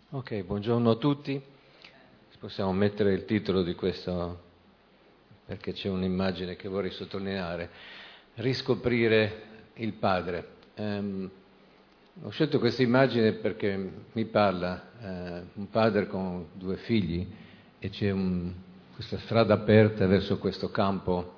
Ok, buongiorno a tutti. Possiamo mettere il titolo di questo, perché c'è un'immagine che vorrei sottolineare. Riscoprire il Padre. Ho scelto questa immagine perché mi parla un padre con due figli e c'è questa strada aperta verso questo campo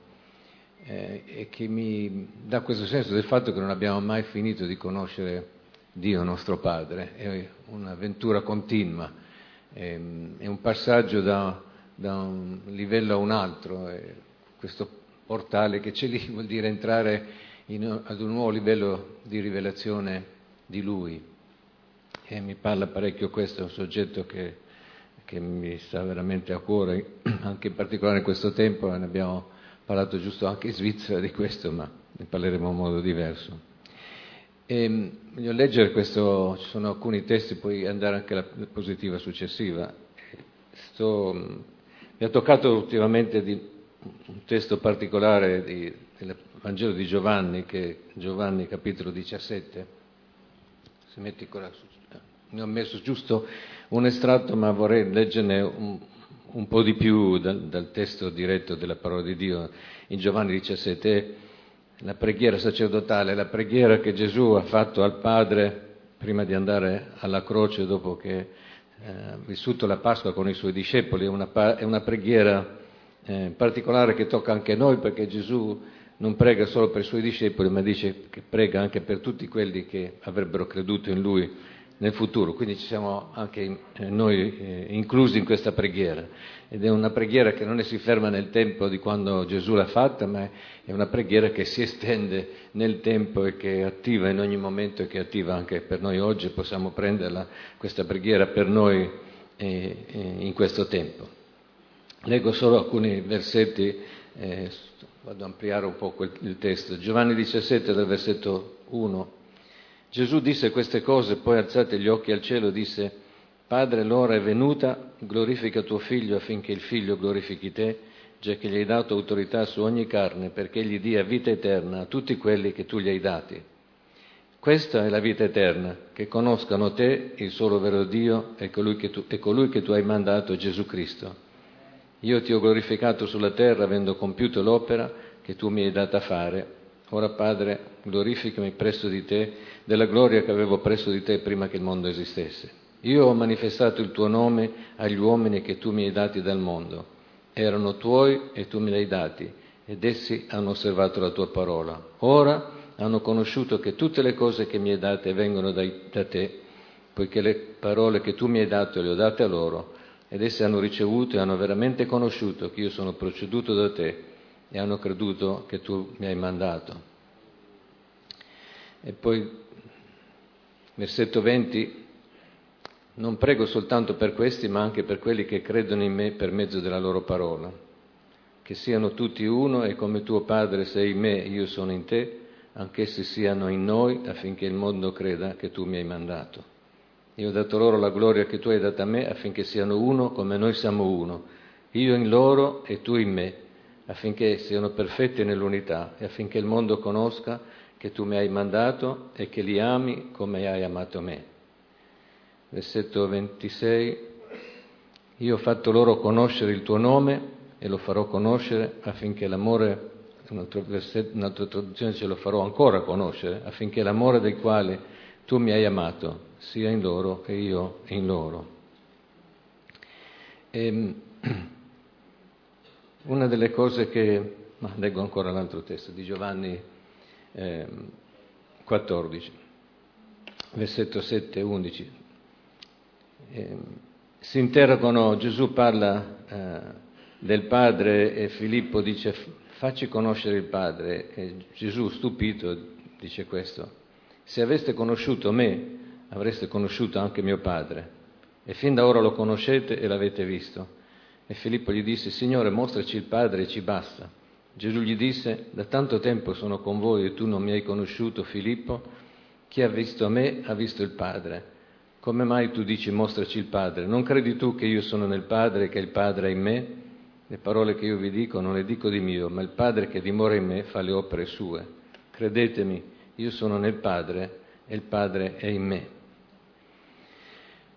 e che mi dà questo senso del fatto che non abbiamo mai finito di conoscere Dio nostro Padre. È un'avventura continua, è un passaggio da un livello a un altro. Questo portale che c'è lì vuol dire entrare ad un nuovo livello di rivelazione di Lui. E mi parla parecchio questo, è un soggetto che mi sta veramente a cuore, anche in particolare in questo tempo. Ne abbiamo parlato giusto anche in Svizzera di questo, ma ne parleremo in modo diverso. Voglio leggere questo, ci sono alcuni testi, poi andare anche alla diapositiva successiva. Mi ha toccato ultimamente un testo particolare del Vangelo di Giovanni, che è Giovanni capitolo 17. Se metti ne ho messo giusto un estratto, ma vorrei leggerne un po' di più dal testo diretto della parola di Dio. In Giovanni 17 la preghiera sacerdotale, la preghiera che Gesù ha fatto al Padre prima di andare alla croce, dopo che ha vissuto la Pasqua con i suoi discepoli. È una preghiera particolare che tocca anche noi, perché Gesù non prega solo per i suoi discepoli, ma dice che prega anche per tutti quelli che avrebbero creduto in Lui nel futuro. Quindi ci siamo anche noi inclusi in questa preghiera. Ed è una preghiera che non si ferma nel tempo di quando Gesù l'ha fatta, ma è una preghiera che si estende nel tempo e che è attiva in ogni momento e che è attiva anche per noi oggi. Possiamo prenderla, questa preghiera, per noi in questo tempo. Leggo solo alcuni versetti, vado ad ampliare un po' il testo. Giovanni 17, dal versetto 1. Gesù disse queste cose, poi alzati gli occhi al cielo disse: Padre, l'ora è venuta, glorifica tuo Figlio affinché il Figlio glorifichi te, giacché gli hai dato autorità su ogni carne, perché gli dia vita eterna a tutti quelli che tu gli hai dati. Questa è la vita eterna, che conoscano te, il solo vero Dio, e colui che tu hai mandato, Gesù Cristo. Io ti ho glorificato sulla terra, avendo compiuto l'opera che tu mi hai data fare. Ora, Padre, glorificami presso di te della gloria che avevo presso di te prima che il mondo esistesse. Io ho manifestato il tuo nome agli uomini che tu mi hai dati dal mondo. Erano tuoi e tu me li hai dati, ed essi hanno osservato la tua parola. Ora hanno conosciuto che tutte le cose che mi hai date vengono da te, poiché le parole che tu mi hai dato le ho date a loro, ed essi hanno ricevuto e hanno veramente conosciuto che io sono proceduto da te e hanno creduto che tu mi hai mandato. E poi, versetto 20, non prego soltanto per questi, ma anche per quelli che credono in me per mezzo della loro parola, che siano tutti uno e come tuo Padre sei in me e io sono in te, anch'essi siano in noi, affinché il mondo creda che tu mi hai mandato. Io ho dato loro la gloria che tu hai data a me, affinché siano uno come noi siamo uno, io in loro e tu in me, affinché siano perfetti nell'unità e affinché il mondo conosca che tu mi hai mandato e che li ami come hai amato me. Versetto 26. Io ho fatto loro conoscere il tuo nome e lo farò conoscere affinché l'amore, un'altra traduzione ce lo farò ancora conoscere, affinché l'amore del quale tu mi hai amato sia in loro e io in loro. Una delle cose che... leggo ancora l'altro testo di Giovanni 14, versetto 7 e 11. Si interrogano, Gesù parla del Padre e Filippo dice: facci conoscere il Padre. E Gesù, stupito, dice questo: se aveste conosciuto me, avreste conosciuto anche mio Padre, e fin da ora lo conoscete e l'avete visto. E Filippo gli disse: Signore, mostraci il Padre e ci basta. Gesù gli disse: da tanto tempo sono con voi e tu non mi hai conosciuto, Filippo? Chi ha visto me ha visto il Padre. Come mai tu dici mostraci il Padre? Non credi tu che io sono nel Padre e che il Padre è in me? Le parole che io vi dico non le dico di mio, ma il Padre che dimora in me fa le opere sue. Credetemi, io sono nel Padre e il Padre è in me.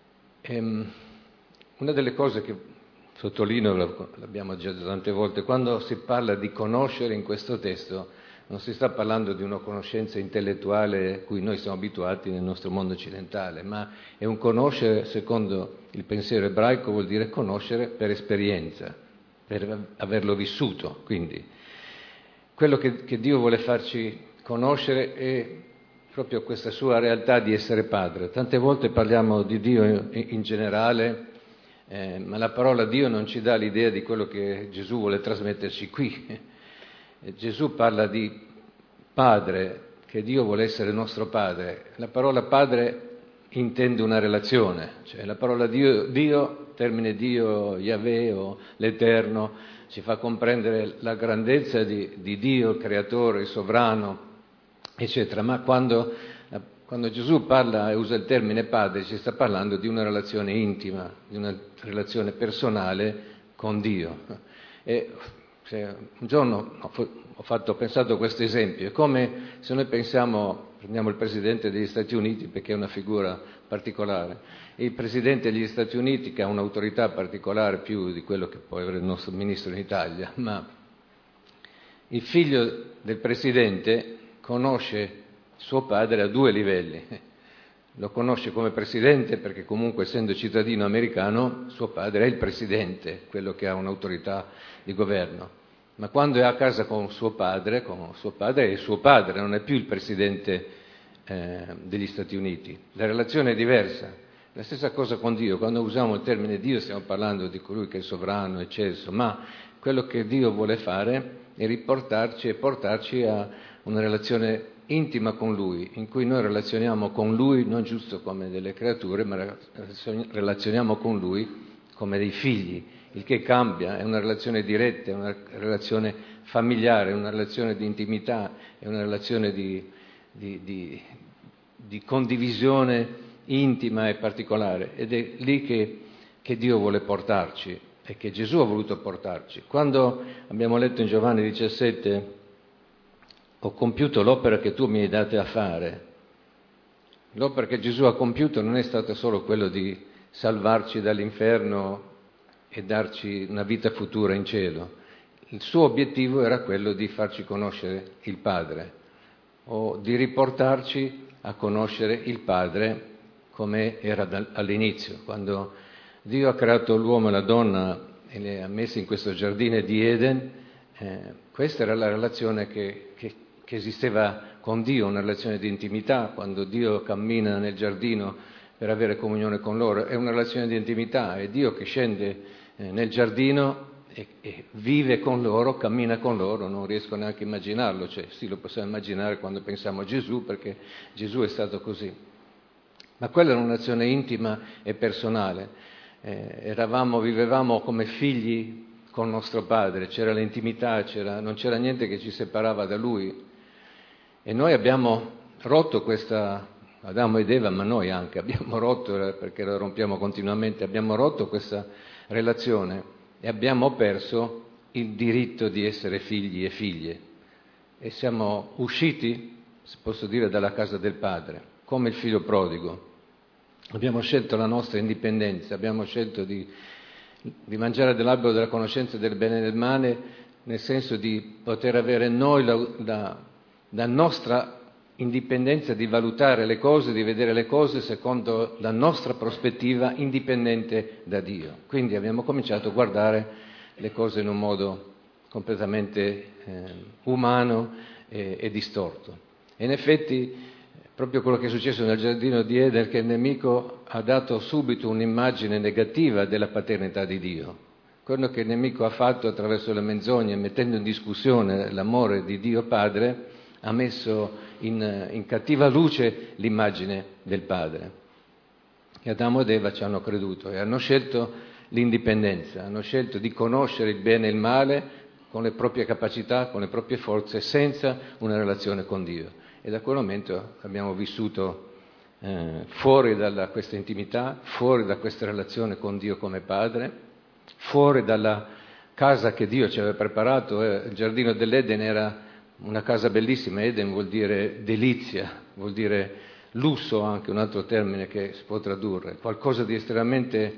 Una delle cose che sottolineo, l'abbiamo già detto tante volte, quando si parla di conoscere in questo testo, non si sta parlando di una conoscenza intellettuale a cui noi siamo abituati nel nostro mondo occidentale, ma è un conoscere, secondo il pensiero ebraico, vuol dire conoscere per esperienza, per averlo vissuto. Quindi quello che Dio vuole farci conoscere è proprio questa sua realtà di essere padre. Tante volte parliamo di Dio in generale, ma la parola Dio non ci dà l'idea di quello che Gesù vuole trasmetterci qui. Gesù parla di padre, che Dio vuole essere nostro padre. La parola padre intende una relazione, cioè la parola Dio, termine Dio, Yahweh o l'Eterno, ci fa comprendere la grandezza di Dio, il creatore, il sovrano, eccetera. Ma quando Gesù parla e usa il termine padre, ci sta parlando di una relazione intima, di una relazione personale con Dio. E un giorno ho pensato a questo esempio, è come se noi prendiamo il Presidente degli Stati Uniti perché è una figura particolare, il Presidente degli Stati Uniti che ha un'autorità particolare più di quello che può avere il nostro Ministro in Italia, ma il figlio del Presidente conosce suo padre a due livelli. Lo conosce come presidente perché comunque essendo cittadino americano suo padre è il presidente, quello che ha un'autorità di governo. Ma quando è a casa con suo padre è il suo padre, non è più il presidente degli Stati Uniti. La relazione è diversa. La stessa cosa con Dio. Quando usiamo il termine Dio stiamo parlando di colui che è sovrano, eccelso, ma quello che Dio vuole fare è riportarci e portarci a una relazione intima con Lui, in cui noi relazioniamo con Lui non giusto come delle creature, ma relazioniamo con Lui come dei figli, il che cambia, è una relazione diretta, è una relazione familiare, è una relazione di intimità, è una relazione di condivisione intima e particolare, ed è lì che Dio vuole portarci e che Gesù ha voluto portarci. Quando abbiamo letto in Giovanni 17 ho compiuto l'opera che tu mi hai dato a fare. L'opera che Gesù ha compiuto non è stata solo quello di salvarci dall'inferno e darci una vita futura in cielo. Il suo obiettivo era quello di farci conoscere il Padre, o di riportarci a conoscere il Padre come era all'inizio. Quando Dio ha creato l'uomo e la donna e li ha messi in questo giardino di Eden, questa era la relazione che esisteva con Dio, una relazione di intimità. Quando Dio cammina nel giardino per avere comunione con loro, è una relazione di intimità, è Dio che scende nel giardino e vive con loro, cammina con loro, non riesco neanche a immaginarlo, cioè sì, lo possiamo immaginare quando pensiamo a Gesù, perché Gesù è stato così. Ma quella è una relazione intima e personale, vivevamo come figli con nostro Padre, c'era l'intimità, non c'era niente che ci separava da Lui. E noi abbiamo rotto questa, Adamo ed Eva, ma noi anche, abbiamo rotto, perché la rompiamo continuamente, abbiamo rotto questa relazione e abbiamo perso il diritto di essere figli e figlie. E siamo usciti, se posso dire, dalla casa del Padre, come il figlio prodigo. Abbiamo scelto la nostra indipendenza, abbiamo scelto di mangiare dell'albero della conoscenza del bene e del male, nel senso di poter avere noi la nostra indipendenza di valutare le cose, di vedere le cose secondo la nostra prospettiva indipendente da Dio. Quindi abbiamo cominciato a guardare le cose in un modo completamente umano e distorto. E in effetti proprio quello che è successo nel giardino di Eden, che il nemico ha dato subito un'immagine negativa della paternità di Dio. Quello che il nemico ha fatto attraverso le menzogne, mettendo in discussione l'amore di Dio Padre, ha messo in cattiva luce l'immagine del Padre. E Adamo ed Eva ci hanno creduto e hanno scelto l'indipendenza, hanno scelto di conoscere il bene e il male con le proprie capacità, con le proprie forze, senza una relazione con Dio. E da quel momento abbiamo vissuto fuori da questa intimità, fuori da questa relazione con Dio come Padre, fuori dalla casa che Dio ci aveva preparato. Il giardino dell'Eden era una casa bellissima, Eden vuol dire delizia, vuol dire lusso, anche un altro termine che si può tradurre, qualcosa di estremamente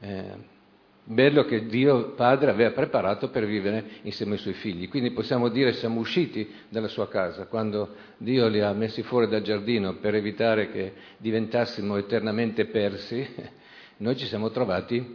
bello che Dio Padre aveva preparato per vivere insieme ai suoi figli. Quindi possiamo dire siamo usciti dalla sua casa, quando Dio li ha messi fuori dal giardino per evitare che diventassimo eternamente persi, noi ci siamo trovati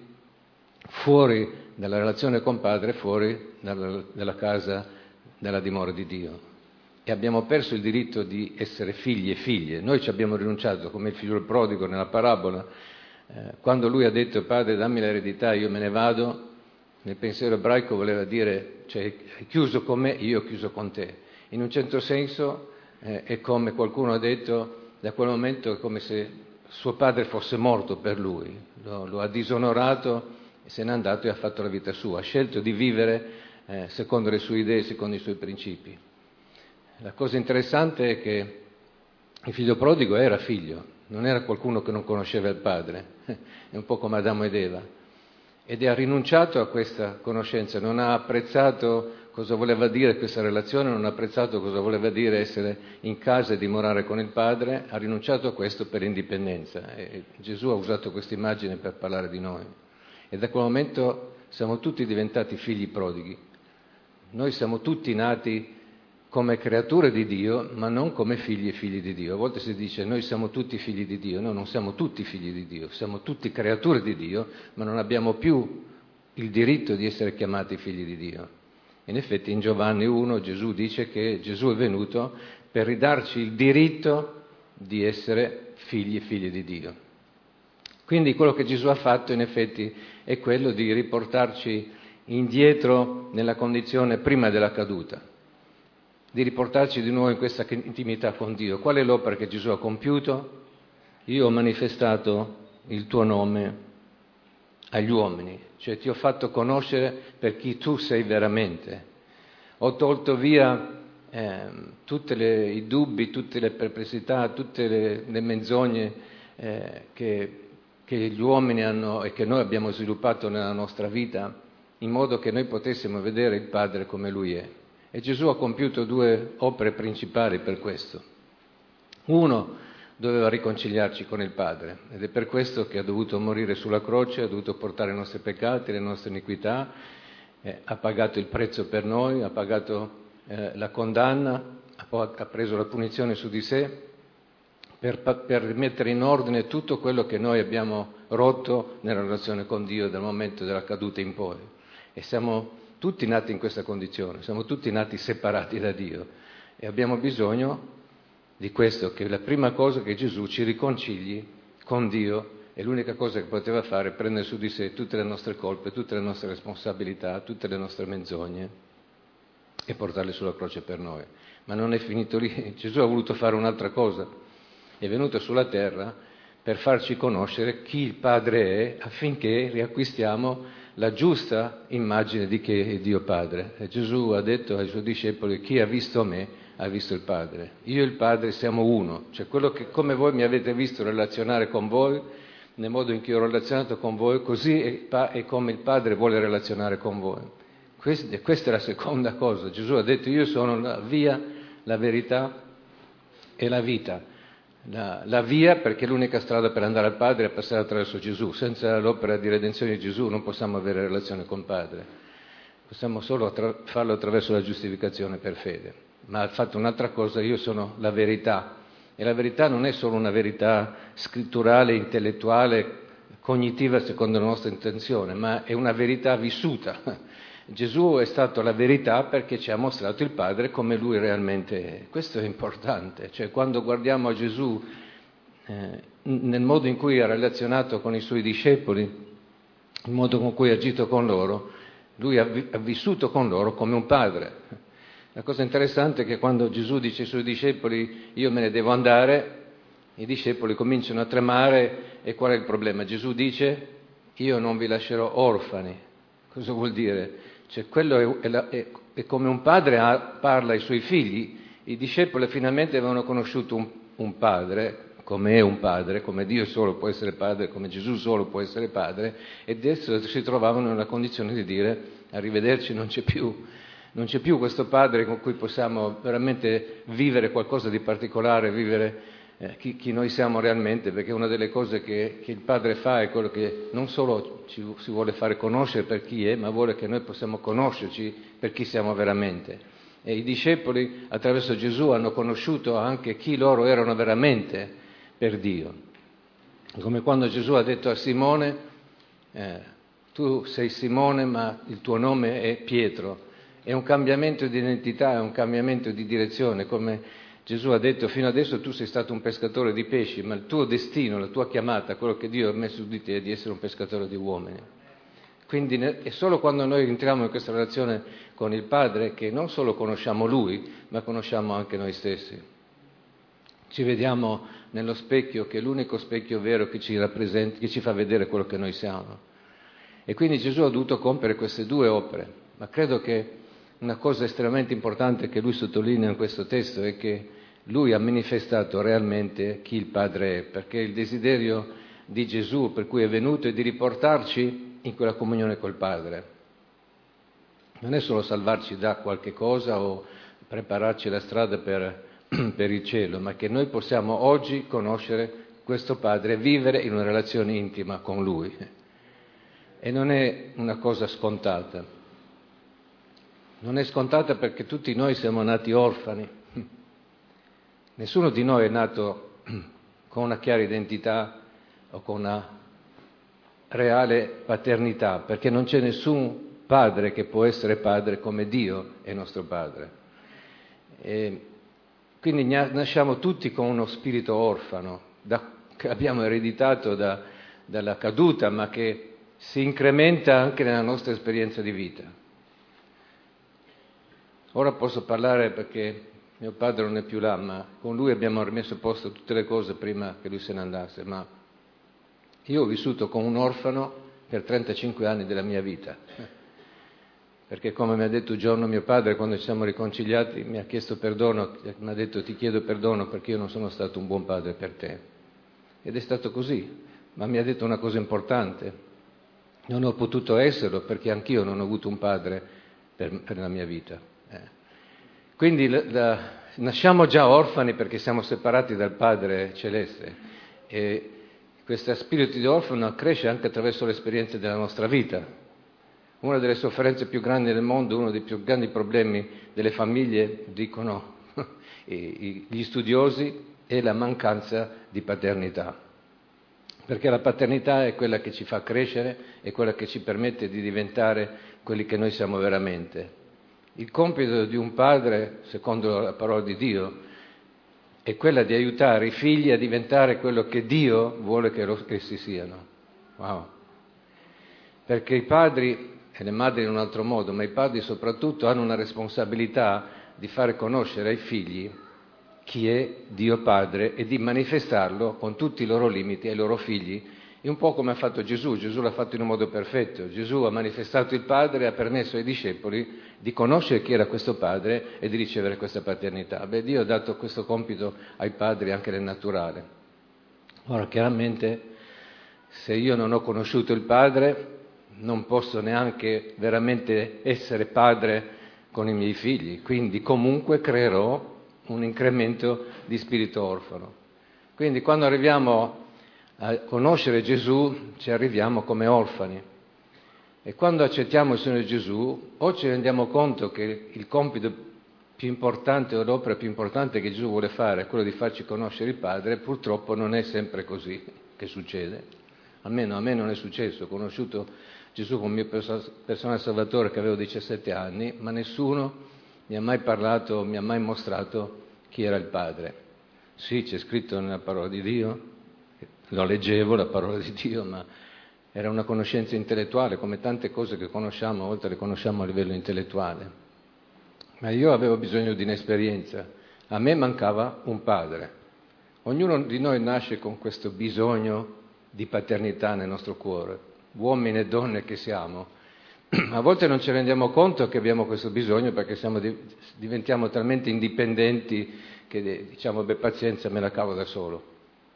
fuori dalla relazione con Padre, fuori dalla casa, dalla dimora di Dio. E abbiamo perso il diritto di essere figli e figlie. Noi ci abbiamo rinunciato, come il figlio prodigo nella parabola. Quando lui ha detto Padre dammi l'eredità, io me ne vado, nel pensiero ebraico voleva dire cioè, hai chiuso con me, io ho chiuso con te. In un certo senso è come qualcuno ha detto, da quel momento è come se suo padre fosse morto per lui, lo ha disonorato e se n'è andato e ha fatto la vita sua, ha scelto di vivere secondo le sue idee, secondo i suoi principi. La cosa interessante è che il figlio prodigo era figlio, non era qualcuno che non conosceva il padre, è un po' come Adamo ed Eva, ed ha rinunciato a questa conoscenza, non ha apprezzato cosa voleva dire questa relazione, non ha apprezzato cosa voleva dire essere in casa e dimorare con il padre, ha rinunciato a questo per indipendenza. E Gesù ha usato questa immagine per parlare di noi. E da quel momento siamo tutti diventati figli prodighi. Noi siamo tutti nati come creature di Dio, ma non come figli e figli di Dio. A volte si dice noi siamo tutti figli di Dio, no, non siamo tutti figli di Dio, siamo tutti creature di Dio, ma non abbiamo più il diritto di essere chiamati figli di Dio. In effetti in Giovanni 1 Gesù dice che Gesù è venuto per ridarci il diritto di essere figli e figlie di Dio. Quindi quello che Gesù ha fatto in effetti è quello di riportarci indietro nella condizione prima della caduta, di riportarci di nuovo in questa intimità con Dio. Qual è l'opera che Gesù ha compiuto? Io ho manifestato il tuo nome agli uomini, cioè ti ho fatto conoscere per chi tu sei veramente. Ho tolto via tutti i dubbi, tutte le perplessità, tutte le menzogne che gli uomini hanno e che noi abbiamo sviluppato nella nostra vita, in modo che noi potessimo vedere il Padre come Lui è. E Gesù ha compiuto due opere principali per questo. Uno, doveva riconciliarci con il Padre ed è per questo che ha dovuto morire sulla croce, ha dovuto portare i nostri peccati, le nostre iniquità, ha pagato il prezzo per noi, ha pagato la condanna, ha preso la punizione su di sé per mettere in ordine tutto quello che noi abbiamo rotto nella relazione con Dio dal momento della caduta in poi. E siamo tutti nati in questa condizione, siamo tutti nati separati da Dio e abbiamo bisogno di questo, che la prima cosa che Gesù ci riconcili con Dio e l'unica cosa che poteva fare è prendere su di sé tutte le nostre colpe, tutte le nostre responsabilità, tutte le nostre menzogne e portarle sulla croce per noi. Ma non è finito lì, Gesù ha voluto fare un'altra cosa, è venuto sulla terra per farci conoscere chi il Padre è affinché riacquistiamo la giusta immagine di che è Dio Padre. E Gesù ha detto ai suoi discepoli: chi ha visto me ha visto il Padre. Io e il Padre siamo uno, cioè quello che come voi mi avete visto relazionare con voi, nel modo in cui ho relazionato con voi, così è come il Padre vuole relazionare con voi. Questa è la seconda cosa. Gesù ha detto: io sono la via, la verità e la vita. La via, perché è l'unica strada per andare al Padre è passare attraverso Gesù. Senza l'opera di redenzione di Gesù non possiamo avere relazione con il Padre. Possiamo solo farlo attraverso la giustificazione per fede. Ma ha fatto un'altra cosa: io sono la verità. E la verità non è solo una verità scritturale, intellettuale, cognitiva secondo la nostra intenzione, ma è una verità vissuta. Gesù è stato la verità perché ci ha mostrato il Padre come Lui realmente è. Questo è importante, cioè quando guardiamo a Gesù nel modo in cui ha relazionato con i Suoi discepoli, il modo con cui ha agito con loro, Lui ha vissuto con loro come un Padre. La cosa interessante è che quando Gesù dice ai Suoi discepoli io me ne devo andare, i discepoli cominciano a tremare e qual è il problema? Gesù dice io non vi lascerò orfani. Cosa vuol dire? Cioè, quello è come un padre parla ai suoi figli. I discepoli finalmente avevano conosciuto un padre, come è un padre, come Dio solo può essere padre, come Gesù solo può essere padre, e adesso si trovavano nella condizione di dire arrivederci, non c'è più questo padre con cui possiamo veramente vivere qualcosa di particolare, vivere chi noi siamo realmente, perché una delle cose che il Padre fa è quello che non solo si vuole fare conoscere per chi è, ma vuole che noi possiamo conoscerci per chi siamo veramente. E i discepoli attraverso Gesù hanno conosciuto anche chi loro erano veramente per Dio. Come quando Gesù ha detto a Simone, tu sei Simone ma il tuo nome è Pietro. È un cambiamento di identità, è un cambiamento di direzione, come Gesù ha detto fino adesso tu sei stato un pescatore di pesci, ma il tuo destino, la tua chiamata, quello che Dio ha messo su di te è di essere un pescatore di uomini. Quindi è solo quando noi entriamo in questa relazione con il Padre che non solo conosciamo Lui, ma conosciamo anche noi stessi. Ci vediamo nello specchio, che è l'unico specchio vero che ci rappresenta, che ci fa vedere quello che noi siamo. E quindi Gesù ha dovuto compiere queste due opere, ma credo che una cosa estremamente importante che Lui sottolinea in questo testo è che Lui ha manifestato realmente chi il Padre è, perché il desiderio di Gesù per cui è venuto è di riportarci in quella comunione col Padre. Non è solo salvarci da qualche cosa o prepararci la strada per il cielo, ma che noi possiamo oggi conoscere questo Padre e vivere in una relazione intima con Lui. E non è una cosa scontata. Non è scontata perché tutti noi siamo nati orfani. Nessuno di noi è nato con una chiara identità o con una reale paternità, perché non c'è nessun padre che può essere padre come Dio è nostro Padre. E quindi nasciamo tutti con uno spirito orfano, che abbiamo ereditato dalla caduta, ma che si incrementa anche nella nostra esperienza di vita. Ora posso parlare perché mio padre non è più là, ma con lui abbiamo rimesso a posto tutte le cose prima che lui se ne andasse, ma io ho vissuto come un orfano per 35 anni della mia vita, perché come mi ha detto un giorno mio padre quando ci siamo riconciliati, mi ha chiesto perdono, mi ha detto ti chiedo perdono perché io non sono stato un buon padre per te. Ed è stato così, ma mi ha detto una cosa importante, non ho potuto esserlo perché anch'io non ho avuto un padre per la mia vita. Quindi nasciamo già orfani perché siamo separati dal Padre Celeste e questo spirito di orfano cresce anche attraverso le esperienze della nostra vita. Una delle sofferenze più grandi del mondo, uno dei più grandi problemi delle famiglie, dicono gli studiosi, è la mancanza di paternità. Perché la paternità è quella che ci fa crescere, è quella che ci permette di diventare quelli che noi siamo veramente. Il compito di un padre, secondo la parola di Dio, è quella di aiutare i figli a diventare quello che Dio vuole che essi siano. Wow! Perché i padri, e le madri in un altro modo, ma i padri soprattutto hanno una responsabilità di fare conoscere ai figli chi è Dio Padre e di manifestarlo con tutti i loro limiti ai loro figli. È un po' come ha fatto Gesù. Gesù l'ha fatto in un modo perfetto. Gesù ha manifestato il Padre e ha permesso ai discepoli di conoscere chi era questo Padre e di ricevere questa paternità. Dio ha dato questo compito ai padri anche nel naturale. Ora, chiaramente, se io non ho conosciuto il Padre, non posso neanche veramente essere padre con i miei figli, quindi comunque creerò un incremento di spirito orfano. Quindi quando arriviamo a conoscere Gesù ci arriviamo come orfani e quando accettiamo il Signore Gesù o ci rendiamo conto che il compito più importante o l'opera più importante che Gesù vuole fare è quello di farci conoscere il Padre. Purtroppo non è sempre così che succede, almeno a me non è successo. Ho conosciuto Gesù come mio personale salvatore che avevo 17 anni, ma nessuno mi ha mai parlato, mi ha mai mostrato chi era il Padre. Sì, c'è scritto nella parola di Dio, lo leggevo la parola di Dio, ma era una conoscenza intellettuale, come tante cose che conosciamo, a volte le conosciamo a livello intellettuale. Ma io avevo bisogno di un'esperienza, a me mancava un padre. Ognuno di noi nasce con questo bisogno di paternità nel nostro cuore, uomini e donne che siamo. A volte non ci rendiamo conto che abbiamo questo bisogno perché diventiamo talmente indipendenti che diciamo, pazienza, me la cavo da solo.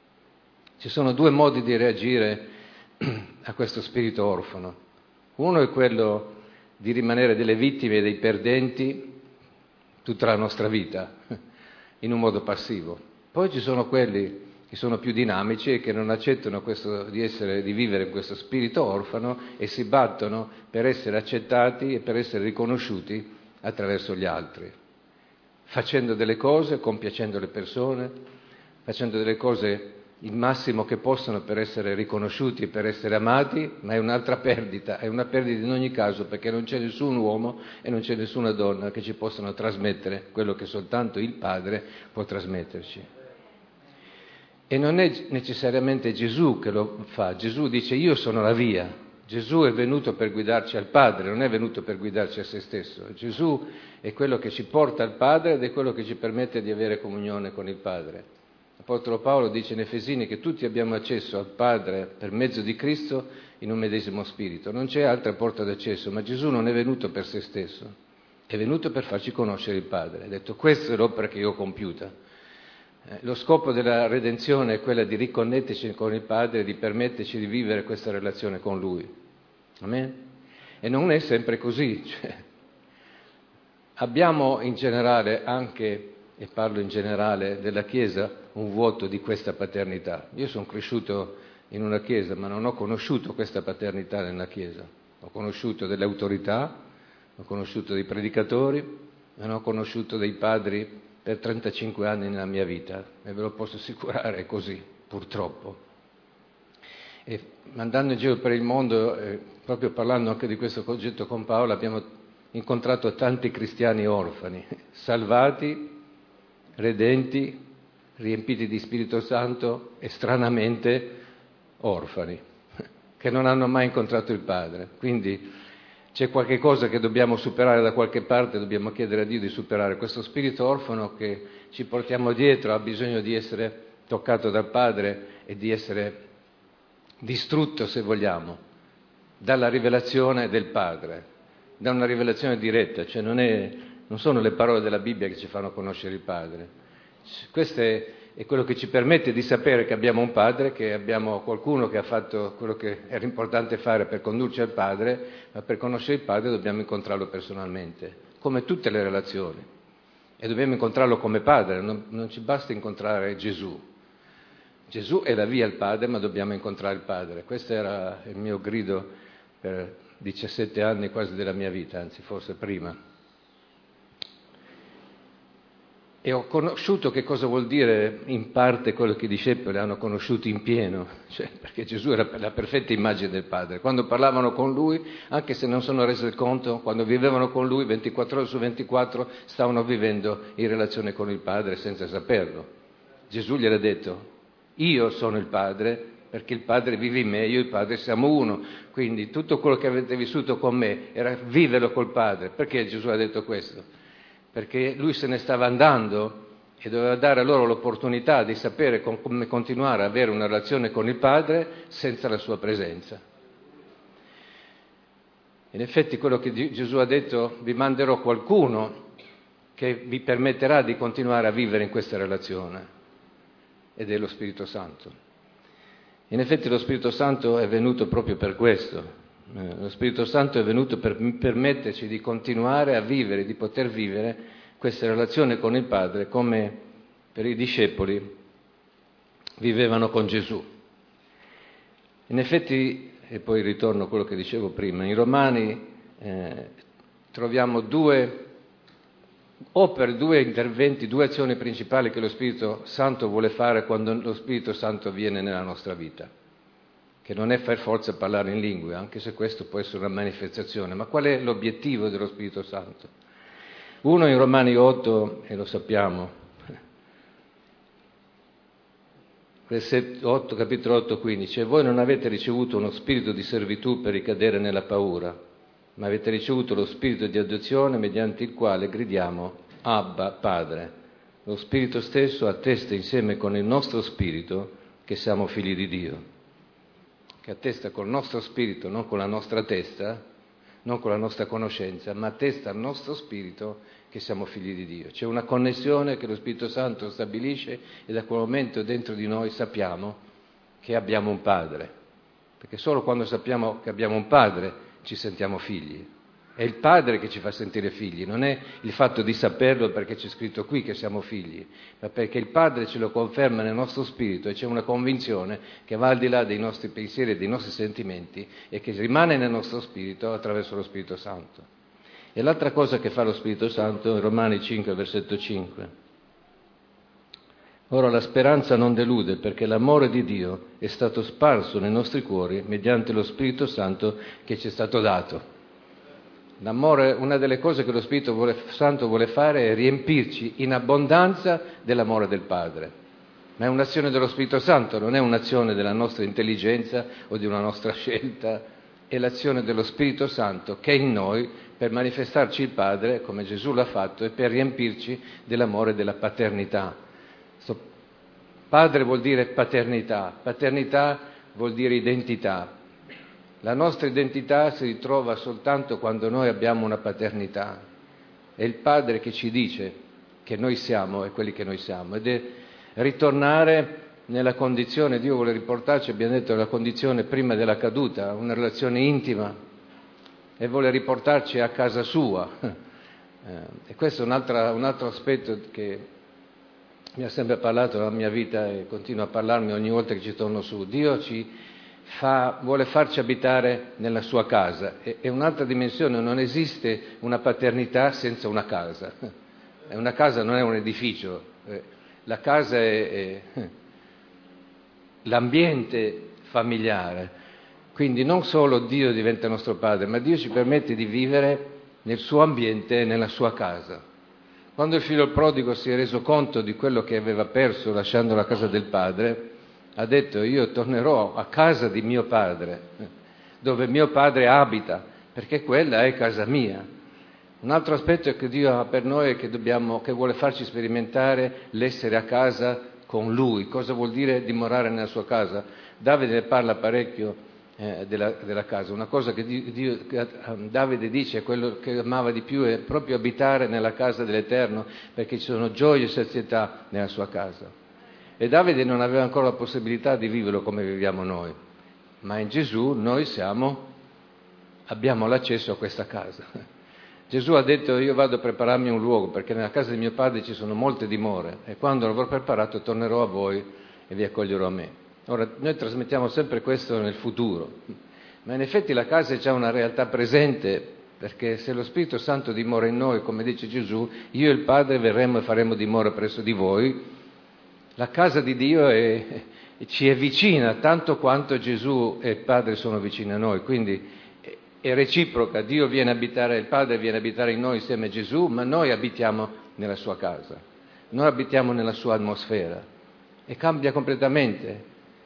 Ci sono due modi di reagire a questo spirito orfano. Uno è quello di rimanere delle vittime e dei perdenti tutta la nostra vita, in un modo passivo. Poi ci sono quelli che sono più dinamici e che non accettano di vivere questo spirito orfano e si battono per essere accettati e per essere riconosciuti attraverso gli altri, facendo delle cose, compiacendo le persone, facendo delle cose il massimo che possono per essere riconosciuti e per essere amati, ma è un'altra perdita, è una perdita in ogni caso, perché non c'è nessun uomo e non c'è nessuna donna che ci possano trasmettere quello che soltanto il Padre può trasmetterci. E non è necessariamente Gesù che lo fa. Gesù dice: io sono la via. Gesù è venuto per guidarci al Padre, non è venuto per guidarci a se stesso. Gesù è quello che ci porta al Padre ed è quello che ci permette di avere comunione con il Padre. L'Apostolo Paolo dice in Efesini che tutti abbiamo accesso al Padre per mezzo di Cristo in un medesimo spirito. Non c'è altra porta d'accesso, ma Gesù non è venuto per se stesso, è venuto per farci conoscere il Padre. Ha detto: questa è l'opera che io ho compiuta. Lo scopo della redenzione è quella di riconnetterci con il Padre e di permetterci di vivere questa relazione con Lui. Amen? E non è sempre così. Abbiamo in generale anche, e parlo in generale della Chiesa, un vuoto di questa paternità. Io sono cresciuto in una Chiesa, ma non ho conosciuto questa paternità nella Chiesa. Ho conosciuto delle autorità, ho conosciuto dei predicatori, non ho conosciuto dei padri per 35 anni nella mia vita, e ve lo posso assicurare, è così, purtroppo. E andando in giro per il mondo, proprio parlando anche di questo concetto con Paolo, abbiamo incontrato tanti cristiani orfani, salvati, redenti, riempiti di Spirito Santo e stranamente orfani, che non hanno mai incontrato il Padre. Quindi c'è qualche cosa che dobbiamo superare da qualche parte, dobbiamo chiedere a Dio di superare. Questo spirito orfano che ci portiamo dietro ha bisogno di essere toccato dal Padre e di essere distrutto, se vogliamo, dalla rivelazione del Padre, da una rivelazione diretta, cioè non sono le parole della Bibbia che ci fanno conoscere il Padre. Questo è quello che ci permette di sapere che abbiamo un Padre, che abbiamo qualcuno che ha fatto quello che era importante fare per condurci al Padre, ma per conoscere il Padre dobbiamo incontrarlo personalmente, come tutte le relazioni. E dobbiamo incontrarlo come Padre, non ci basta incontrare Gesù. Gesù è la via al Padre, ma dobbiamo incontrare il Padre. Questo era il mio grido per 17 anni quasi della mia vita, anzi forse prima. E ho conosciuto che cosa vuol dire in parte quello che i discepoli hanno conosciuto in pieno, cioè perché Gesù era la perfetta immagine del Padre. Quando parlavano con Lui, anche se non sono resi conto, quando vivevano con Lui 24 ore su 24 stavano vivendo in relazione con il Padre senza saperlo. Gesù gli ha detto: io sono il Padre, perché il Padre vive in me, io e il Padre siamo uno. Quindi tutto quello che avete vissuto con me era viverlo col Padre. Perché Gesù ha detto questo? Perché lui se ne stava andando e doveva dare a loro l'opportunità di sapere come continuare a avere una relazione con il Padre senza la sua presenza. In effetti quello che Gesù ha detto: vi manderò qualcuno che vi permetterà di continuare a vivere in questa relazione, ed è lo Spirito Santo. In effetti lo Spirito Santo è venuto proprio per questo. Lo Spirito Santo è venuto per permetterci di continuare a vivere, di poter vivere questa relazione con il Padre come per i discepoli vivevano con Gesù. In effetti, e poi ritorno a quello che dicevo prima, in Romani troviamo due interventi, due azioni principali che lo Spirito Santo vuole fare quando lo Spirito Santo viene nella nostra vita. Che non è per forza parlare in lingue, anche se questo può essere una manifestazione. Ma qual è l'obiettivo dello Spirito Santo? Uno in Romani 8, e lo sappiamo, 8, capitolo 8, 15, voi non avete ricevuto uno spirito di servitù per ricadere nella paura, ma avete ricevuto lo spirito di adozione mediante il quale gridiamo Abba, Padre. Lo Spirito stesso attesta insieme con il nostro spirito che siamo figli di Dio. Che attesta col nostro spirito, non con la nostra testa, non con la nostra conoscenza, ma attesta al nostro spirito che siamo figli di Dio. C'è una connessione che lo Spirito Santo stabilisce e da quel momento dentro di noi sappiamo che abbiamo un Padre, perché solo quando sappiamo che abbiamo un Padre ci sentiamo figli È il Padre che ci fa sentire figli, non è il fatto di saperlo perché c'è scritto qui che siamo figli, ma perché il Padre ce lo conferma nel nostro spirito e c'è una convinzione che va al di là dei nostri pensieri e dei nostri sentimenti e che rimane nel nostro spirito attraverso lo Spirito Santo. E l'altra cosa che fa lo Spirito Santo in Romani 5, versetto 5. Ora la speranza non delude perché l'amore di Dio è stato sparso nei nostri cuori mediante lo Spirito Santo che ci è stato dato. L'amore, una delle cose che lo Spirito Santo vuole fare è riempirci in abbondanza dell'amore del Padre. Ma è un'azione dello Spirito Santo, non è un'azione della nostra intelligenza o di una nostra scelta, è l'azione dello Spirito Santo che è in noi per manifestarci il Padre, come Gesù l'ha fatto, e per riempirci dell'amore della paternità. Padre vuol dire paternità, paternità vuol dire identità. La nostra identità si ritrova soltanto quando noi abbiamo una paternità. È il Padre che ci dice che noi siamo e quelli che noi siamo. Ed è ritornare nella condizione, Dio vuole riportarci, abbiamo detto, nella condizione prima della caduta, una relazione intima, e vuole riportarci a casa sua. E questo è un altro aspetto che mi ha sempre parlato nella mia vita e continua a parlarmi ogni volta che ci torno su. Dio vuole farci abitare nella sua casa. È un'altra dimensione, non esiste una paternità senza una casa. Una casa non è un edificio, la casa è l'ambiente familiare. Quindi non solo Dio diventa nostro padre, ma Dio ci permette di vivere nel suo ambiente e nella sua casa. Quando il figlio prodigo si è reso conto di quello che aveva perso lasciando la casa del padre, ha detto: io tornerò a casa di mio padre, dove mio padre abita, perché quella è casa mia. Un altro aspetto che Dio ha per noi è che vuole farci sperimentare l'essere a casa con Lui. Cosa vuol dire dimorare nella sua casa? Davide ne parla parecchio della casa. Una cosa che Davide dice, quello che amava di più, è proprio abitare nella casa dell'Eterno, perché ci sono gioie e sazietà nella sua casa. E Davide non aveva ancora la possibilità di viverlo come viviamo noi, ma in Gesù noi abbiamo l'accesso a questa casa. Gesù ha detto: io vado a prepararmi un luogo, perché nella casa di mio padre ci sono molte dimore, e quando l'avrò preparato tornerò a voi e vi accoglierò a me. Ora, noi trasmettiamo sempre questo nel futuro, ma in effetti la casa è già una realtà presente, perché se lo Spirito Santo dimora in noi, come dice Gesù, io e il Padre verremo e faremo dimora presso di voi. La casa di Dio ci è vicina tanto quanto Gesù e il Padre sono vicini a noi, quindi è reciproca. Dio viene a abitare, il Padre viene a abitare in noi insieme a Gesù, ma noi abitiamo nella sua casa, noi abitiamo nella sua atmosfera e cambia completamente.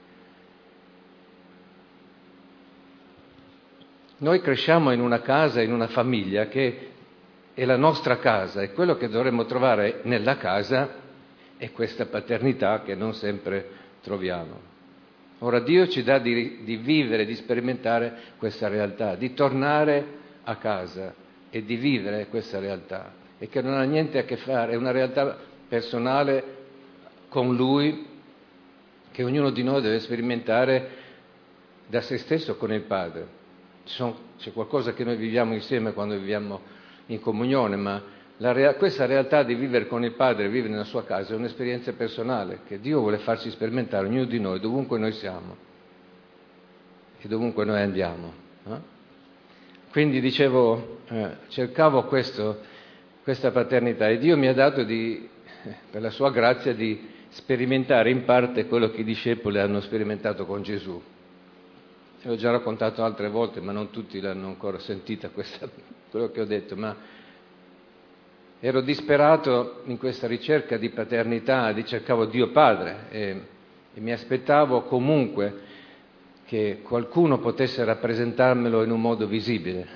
Noi cresciamo in una casa, in una famiglia che è la nostra casa, e quello che dovremmo trovare nella casa è questa paternità che non sempre troviamo. Ora Dio ci dà di vivere, di sperimentare questa realtà, di tornare a casa e di vivere questa realtà, e che non ha niente a che fare, è una realtà personale con Lui, che ognuno di noi deve sperimentare da se stesso con il Padre. C'è qualcosa che noi viviamo insieme quando viviamo in comunione, ma questa realtà di vivere con il Padre, vivere nella sua casa, è un'esperienza personale che Dio vuole farci sperimentare, ognuno di noi, dovunque noi siamo e dovunque noi andiamo. Quindi dicevo, cercavo questa paternità, e Dio mi ha dato per la sua grazia, di sperimentare in parte quello che i discepoli hanno sperimentato con Gesù. L'ho già raccontato altre volte, ma non tutti l'hanno ancora sentita quello che ho detto, ma ero disperato in questa ricerca di paternità, cercavo Dio Padre e mi aspettavo comunque che qualcuno potesse rappresentarmelo in un modo visibile.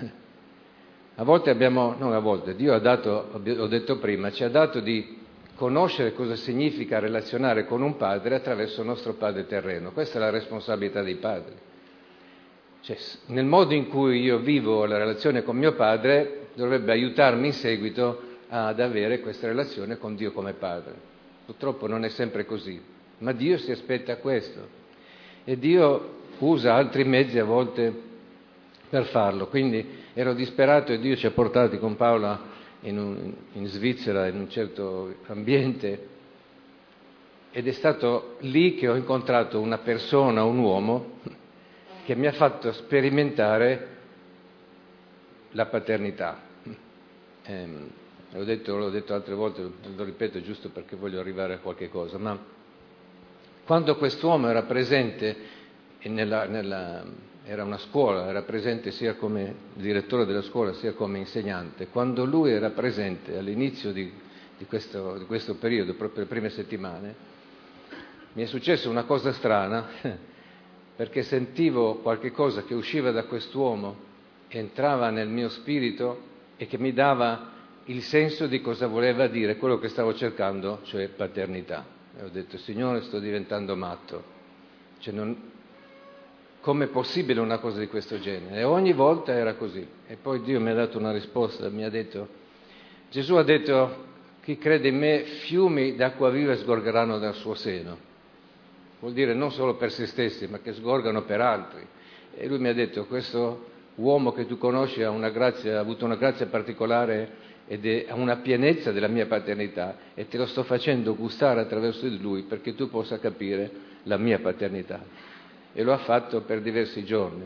Dio ha dato, ho detto prima, ci ha dato di conoscere cosa significa relazionare con un padre attraverso il nostro padre terreno. Questa è la responsabilità dei padri. Cioè, nel modo in cui io vivo la relazione con mio padre dovrebbe aiutarmi in seguito ad avere questa relazione con Dio come Padre. Purtroppo non è sempre così, ma Dio si aspetta questo, e Dio usa altri mezzi a volte per farlo. Quindi ero disperato e Dio ci ha portati con Paola in Svizzera, in un certo ambiente, ed è stato lì che ho incontrato una persona, un uomo, che mi ha fatto sperimentare la paternità. L'ho detto altre volte, lo ripeto giusto perché voglio arrivare a qualche cosa, ma quando quest'uomo era presente era una scuola, era presente sia come direttore della scuola sia come insegnante, quando lui era presente all'inizio di questo periodo, proprio le prime settimane, mi è successa una cosa strana, perché sentivo qualche cosa che usciva da quest'uomo, entrava nel mio spirito e che mi dava il senso di cosa voleva dire quello che stavo cercando, cioè paternità. E ho detto: Signore, sto diventando matto. Com'è possibile una cosa di questo genere? E ogni volta era così. E poi Dio mi ha dato una risposta, mi ha detto, Gesù ha detto: chi crede in me, fiumi d'acqua viva sgorgeranno dal suo seno. Vuol dire non solo per se stessi, ma che sgorgano per altri. E lui mi ha detto: questo uomo che tu conosci ha avuto una grazia particolare ed ha una pienezza della mia paternità, e te lo sto facendo gustare attraverso di lui perché tu possa capire la mia paternità. E lo ha fatto per diversi giorni,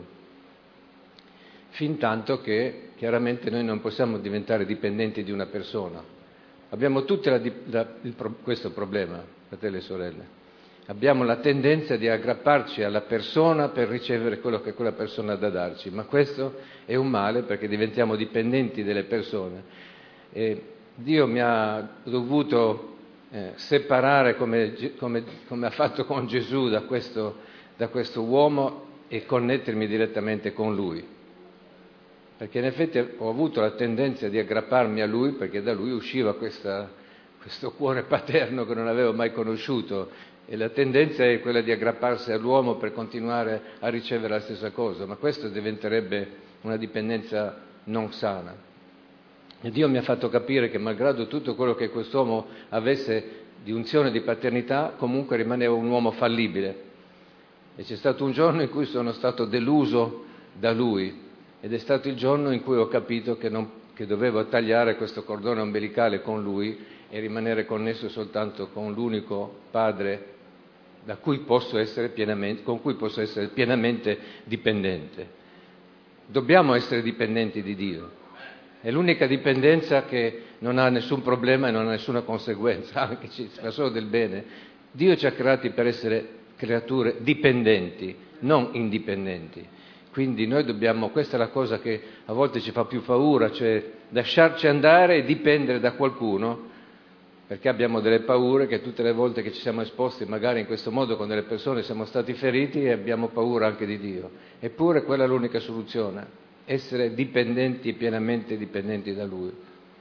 fin tanto che chiaramente noi non possiamo diventare dipendenti di una persona. Abbiamo tutti questo problema, fratelli e sorelle. Abbiamo la tendenza di aggrapparci alla persona per ricevere quello che quella persona ha da darci, ma questo è un male perché diventiamo dipendenti delle persone. E Dio mi ha dovuto separare, come ha fatto con Gesù, da questo uomo e connettermi direttamente con lui. Perché in effetti ho avuto la tendenza di aggrapparmi a lui, perché da lui usciva questo cuore paterno che non avevo mai conosciuto, e la tendenza è quella di aggrapparsi all'uomo per continuare a ricevere la stessa cosa, ma questo diventerebbe una dipendenza non sana. E Dio mi ha fatto capire che malgrado tutto quello che quest'uomo avesse di unzione di paternità, comunque rimaneva un uomo fallibile. E c'è stato un giorno in cui sono stato deluso da lui, ed è stato il giorno in cui ho capito che dovevo tagliare questo cordone ombelicale con lui e rimanere connesso soltanto con l'unico Padre con cui posso essere pienamente dipendente. Dobbiamo essere dipendenti di Dio. È l'unica dipendenza che non ha nessun problema e non ha nessuna conseguenza, anche ci fa solo del bene. Dio ci ha creati per essere creature dipendenti, non indipendenti. Quindi noi questa è la cosa che a volte ci fa più paura, cioè lasciarci andare e dipendere da qualcuno, perché abbiamo delle paure che tutte le volte che ci siamo esposti magari in questo modo con delle persone siamo stati feriti e abbiamo paura anche di Dio. Eppure quella è l'unica soluzione, essere dipendenti e pienamente dipendenti da Lui.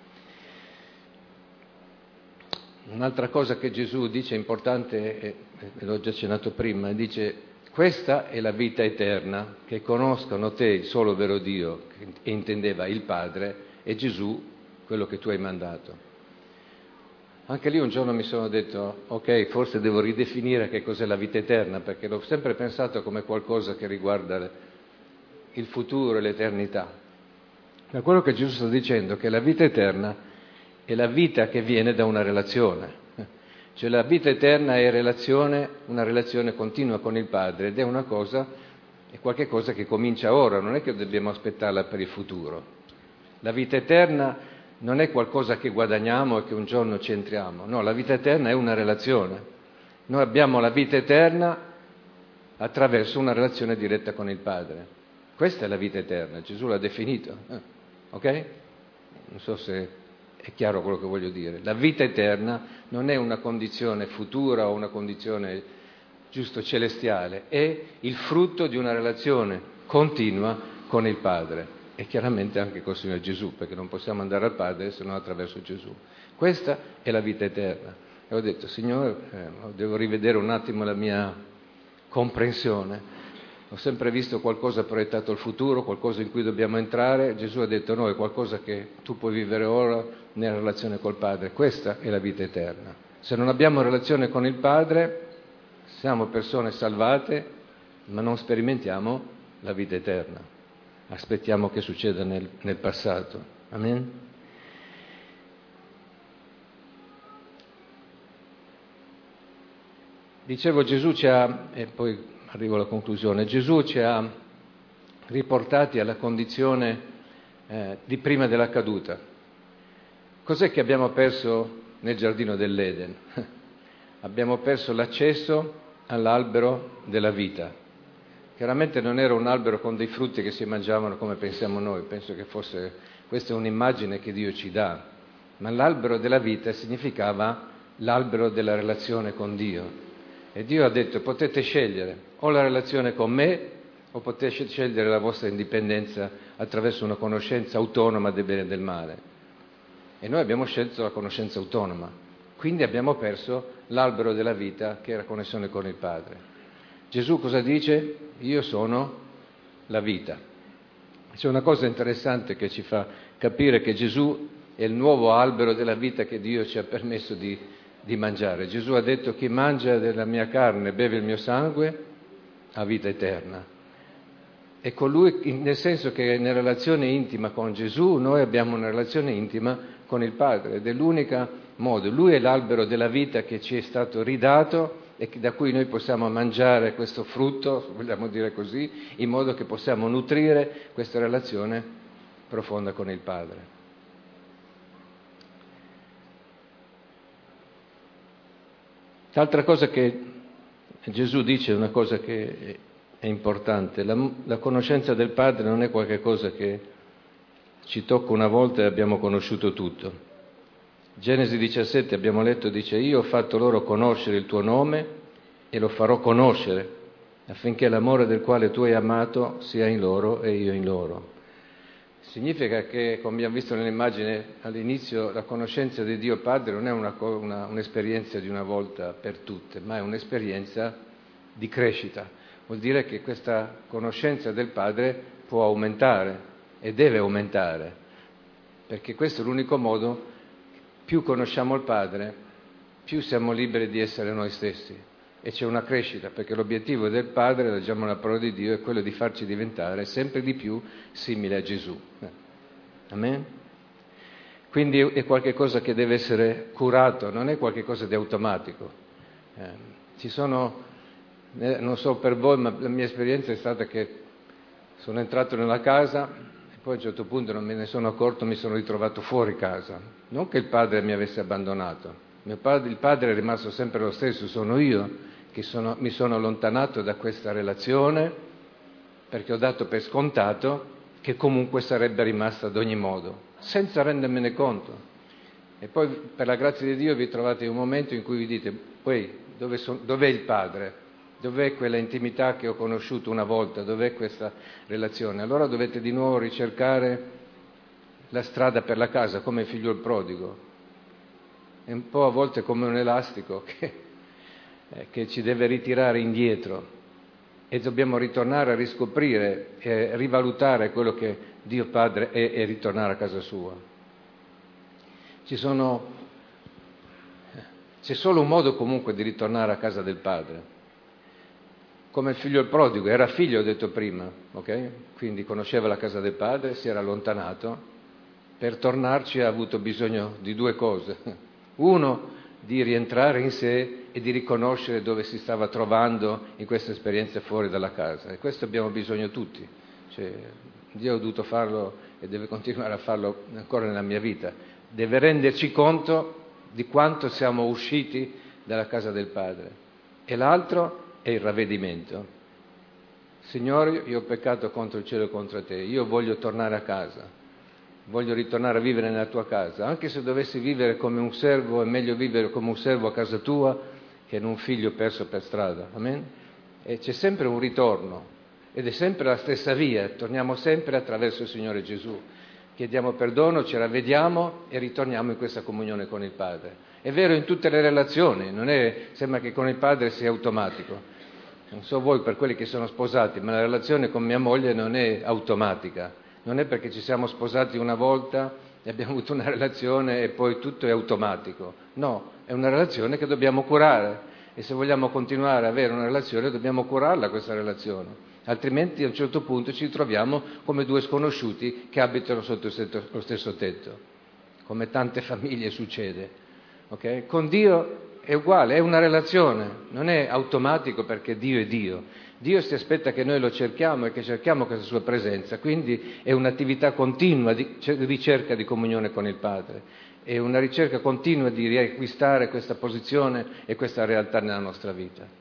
Un'altra cosa che Gesù dice importante, e l'ho già accennato prima, dice: questa è la vita eterna, che conoscano te, il solo vero Dio, e intendeva il Padre, e Gesù, quello che tu hai mandato. Anche lì un giorno mi sono detto: ok, forse devo ridefinire che cos'è la vita eterna, perché l'ho sempre pensato come qualcosa che riguarda il futuro e l'eternità. Ma quello che Gesù sta dicendo è che la vita eterna è la vita che viene da una relazione. Cioè la vita eterna è una relazione continua con il Padre, ed è qualche cosa che comincia ora, non è che dobbiamo aspettarla per il futuro. La vita eterna non è qualcosa che guadagniamo e che un giorno ci entriamo, no, la vita eterna è una relazione. Noi abbiamo la vita eterna attraverso una relazione diretta con il Padre. Questa è la vita eterna, Gesù l'ha definito, ok? Non so se è chiaro quello che voglio dire. La vita eterna non è una condizione futura o una condizione giusto celestiale, è il frutto di una relazione continua con il Padre e chiaramente anche col Signore Gesù, perché non possiamo andare al Padre se non attraverso Gesù. Questa è la vita eterna. E ho detto: Signore, devo rivedere un attimo la mia comprensione. Ho sempre visto qualcosa proiettato al futuro, qualcosa in cui dobbiamo entrare. Gesù ha detto: no, è qualcosa che tu puoi vivere ora nella relazione col Padre. Questa è la vita eterna. Se non abbiamo relazione con il Padre, siamo persone salvate, ma non sperimentiamo la vita eterna. aspettiamo che succeda nel passato. Amen? Dicevo, Gesù ci ha, e poi arrivo alla conclusione, Gesù ci ha riportati alla condizione di prima della caduta. Cos'è che abbiamo perso nel giardino dell'Eden? Abbiamo perso l'accesso all'albero della vita. Chiaramente non era un albero con dei frutti che si mangiavano come pensiamo noi, penso che fosse, questa è un'immagine che Dio ci dà, ma l'albero della vita significava l'albero della relazione con Dio. E Dio ha detto: potete scegliere o la relazione con me o potete scegliere la vostra indipendenza attraverso una conoscenza autonoma del bene e del male. E noi abbiamo scelto la conoscenza autonoma, quindi abbiamo perso l'albero della vita che era connessione con il Padre. Gesù cosa dice? Io sono la vita. C'è una cosa interessante che ci fa capire che Gesù è il nuovo albero della vita che Dio ci ha permesso di mangiare. Gesù ha detto: chi mangia della mia carne e beve il mio sangue ha vita eterna. E con Lui, nel senso che nella relazione intima con Gesù noi abbiamo una relazione intima con il Padre, ed è l'unico modo. Lui è l'albero della vita che ci è stato ridato e da cui noi possiamo mangiare questo frutto, vogliamo dire così, in modo che possiamo nutrire questa relazione profonda con il Padre. L'altra cosa che Gesù dice è una cosa che è importante: la conoscenza del Padre non è qualcosa che ci tocca una volta e abbiamo conosciuto tutto. Genesi 17 abbiamo letto, dice: io ho fatto loro conoscere il tuo nome e lo farò conoscere, affinché l'amore del quale tu hai amato sia in loro e io in loro. Significa che, come abbiamo visto nell'immagine all'inizio, la conoscenza di Dio Padre non è un'esperienza di una volta per tutte, ma è un'esperienza di crescita. Vuol dire che questa conoscenza del Padre può aumentare e deve aumentare, perché questo è l'unico modo. Più conosciamo il Padre, più siamo liberi di essere noi stessi, e c'è una crescita, perché l'obiettivo del Padre, leggiamo la parola di Dio, è quello di farci diventare sempre di più simile a Gesù. Amen? Quindi è qualcosa che deve essere curato, non è qualcosa di automatico. Non so per voi, ma la mia esperienza è stata che sono entrato nella casa e poi a un certo punto non me ne sono accorto, mi sono ritrovato fuori casa. Non che il Padre mi avesse abbandonato, il Padre è rimasto sempre lo stesso, sono io che mi sono allontanato da questa relazione perché ho dato per scontato che comunque sarebbe rimasta ad ogni modo, senza rendermene conto. E poi, per la grazia di Dio, vi trovate in un momento in cui vi dite: poi, dov'è il Padre? Dov'è quella intimità che ho conosciuto una volta? Dov'è questa relazione? Allora dovete di nuovo ricercare la strada per la casa, come il figlio il prodigo. È un po' a volte come un elastico che ci deve ritirare indietro, e dobbiamo ritornare a riscoprire e rivalutare quello che Dio Padre è e ritornare a casa sua. C'è solo un modo comunque di ritornare a casa del Padre. Come il figlio il prodigo, era figlio, ho detto prima, ok? Quindi conosceva la casa del Padre, si era allontanato. Per tornarci ha avuto bisogno di due cose. Uno, di rientrare in sé e di riconoscere dove si stava trovando in questa esperienza fuori dalla casa. E questo abbiamo bisogno tutti. Dio ha dovuto farlo e deve continuare a farlo ancora nella mia vita. Deve renderci conto di quanto siamo usciti dalla casa del Padre. E l'altro è il ravvedimento. Signore, io ho peccato contro il cielo e contro te, io voglio tornare a casa. Voglio ritornare a vivere nella tua casa, anche se dovessi vivere come un servo, è meglio vivere come un servo a casa tua che in un figlio perso per strada. Amen? E c'è sempre un ritorno, ed è sempre la stessa via, torniamo sempre attraverso il Signore Gesù. Chiediamo perdono, ci ravvediamo e ritorniamo in questa comunione con il Padre. È vero in tutte le relazioni, sembra che con il Padre sia automatico. Non so voi per quelli che sono sposati, ma la relazione con mia moglie non è automatica. Non è perché ci siamo sposati una volta e abbiamo avuto una relazione e poi tutto è automatico. No, è una relazione che dobbiamo curare, e se vogliamo continuare ad avere una relazione dobbiamo curarla questa relazione. Altrimenti a un certo punto ci troviamo come due sconosciuti che abitano sotto lo stesso tetto, come tante famiglie succede. Okay? Con Dio è uguale, è una relazione, non è automatico perché Dio è Dio. Dio si aspetta che noi lo cerchiamo e che cerchiamo questa sua presenza, quindi è un'attività continua di ricerca di comunione con il Padre, è una ricerca continua di riacquistare questa posizione e questa realtà nella nostra vita.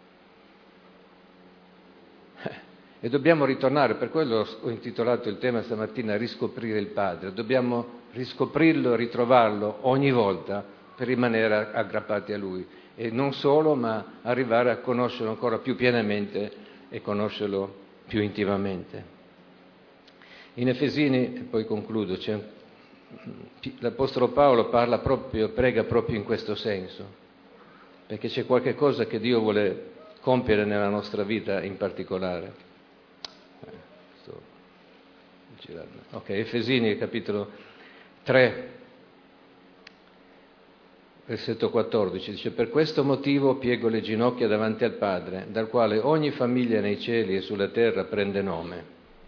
E dobbiamo ritornare, per quello ho intitolato il tema stamattina Riscoprire il Padre. Dobbiamo riscoprirlo, ritrovarlo ogni volta per rimanere aggrappati a Lui. E non solo, ma arrivare a conoscerlo ancora più pienamente e conoscerlo più intimamente. In Efesini, e poi concludo, l'Apostolo Paolo prega proprio in questo senso, perché c'è qualche cosa che Dio vuole compiere nella nostra vita in particolare. Ok, Efesini capitolo 3, versetto 14, dice: per questo motivo piego le ginocchia davanti al Padre, dal quale ogni famiglia nei cieli e sulla terra prende nome,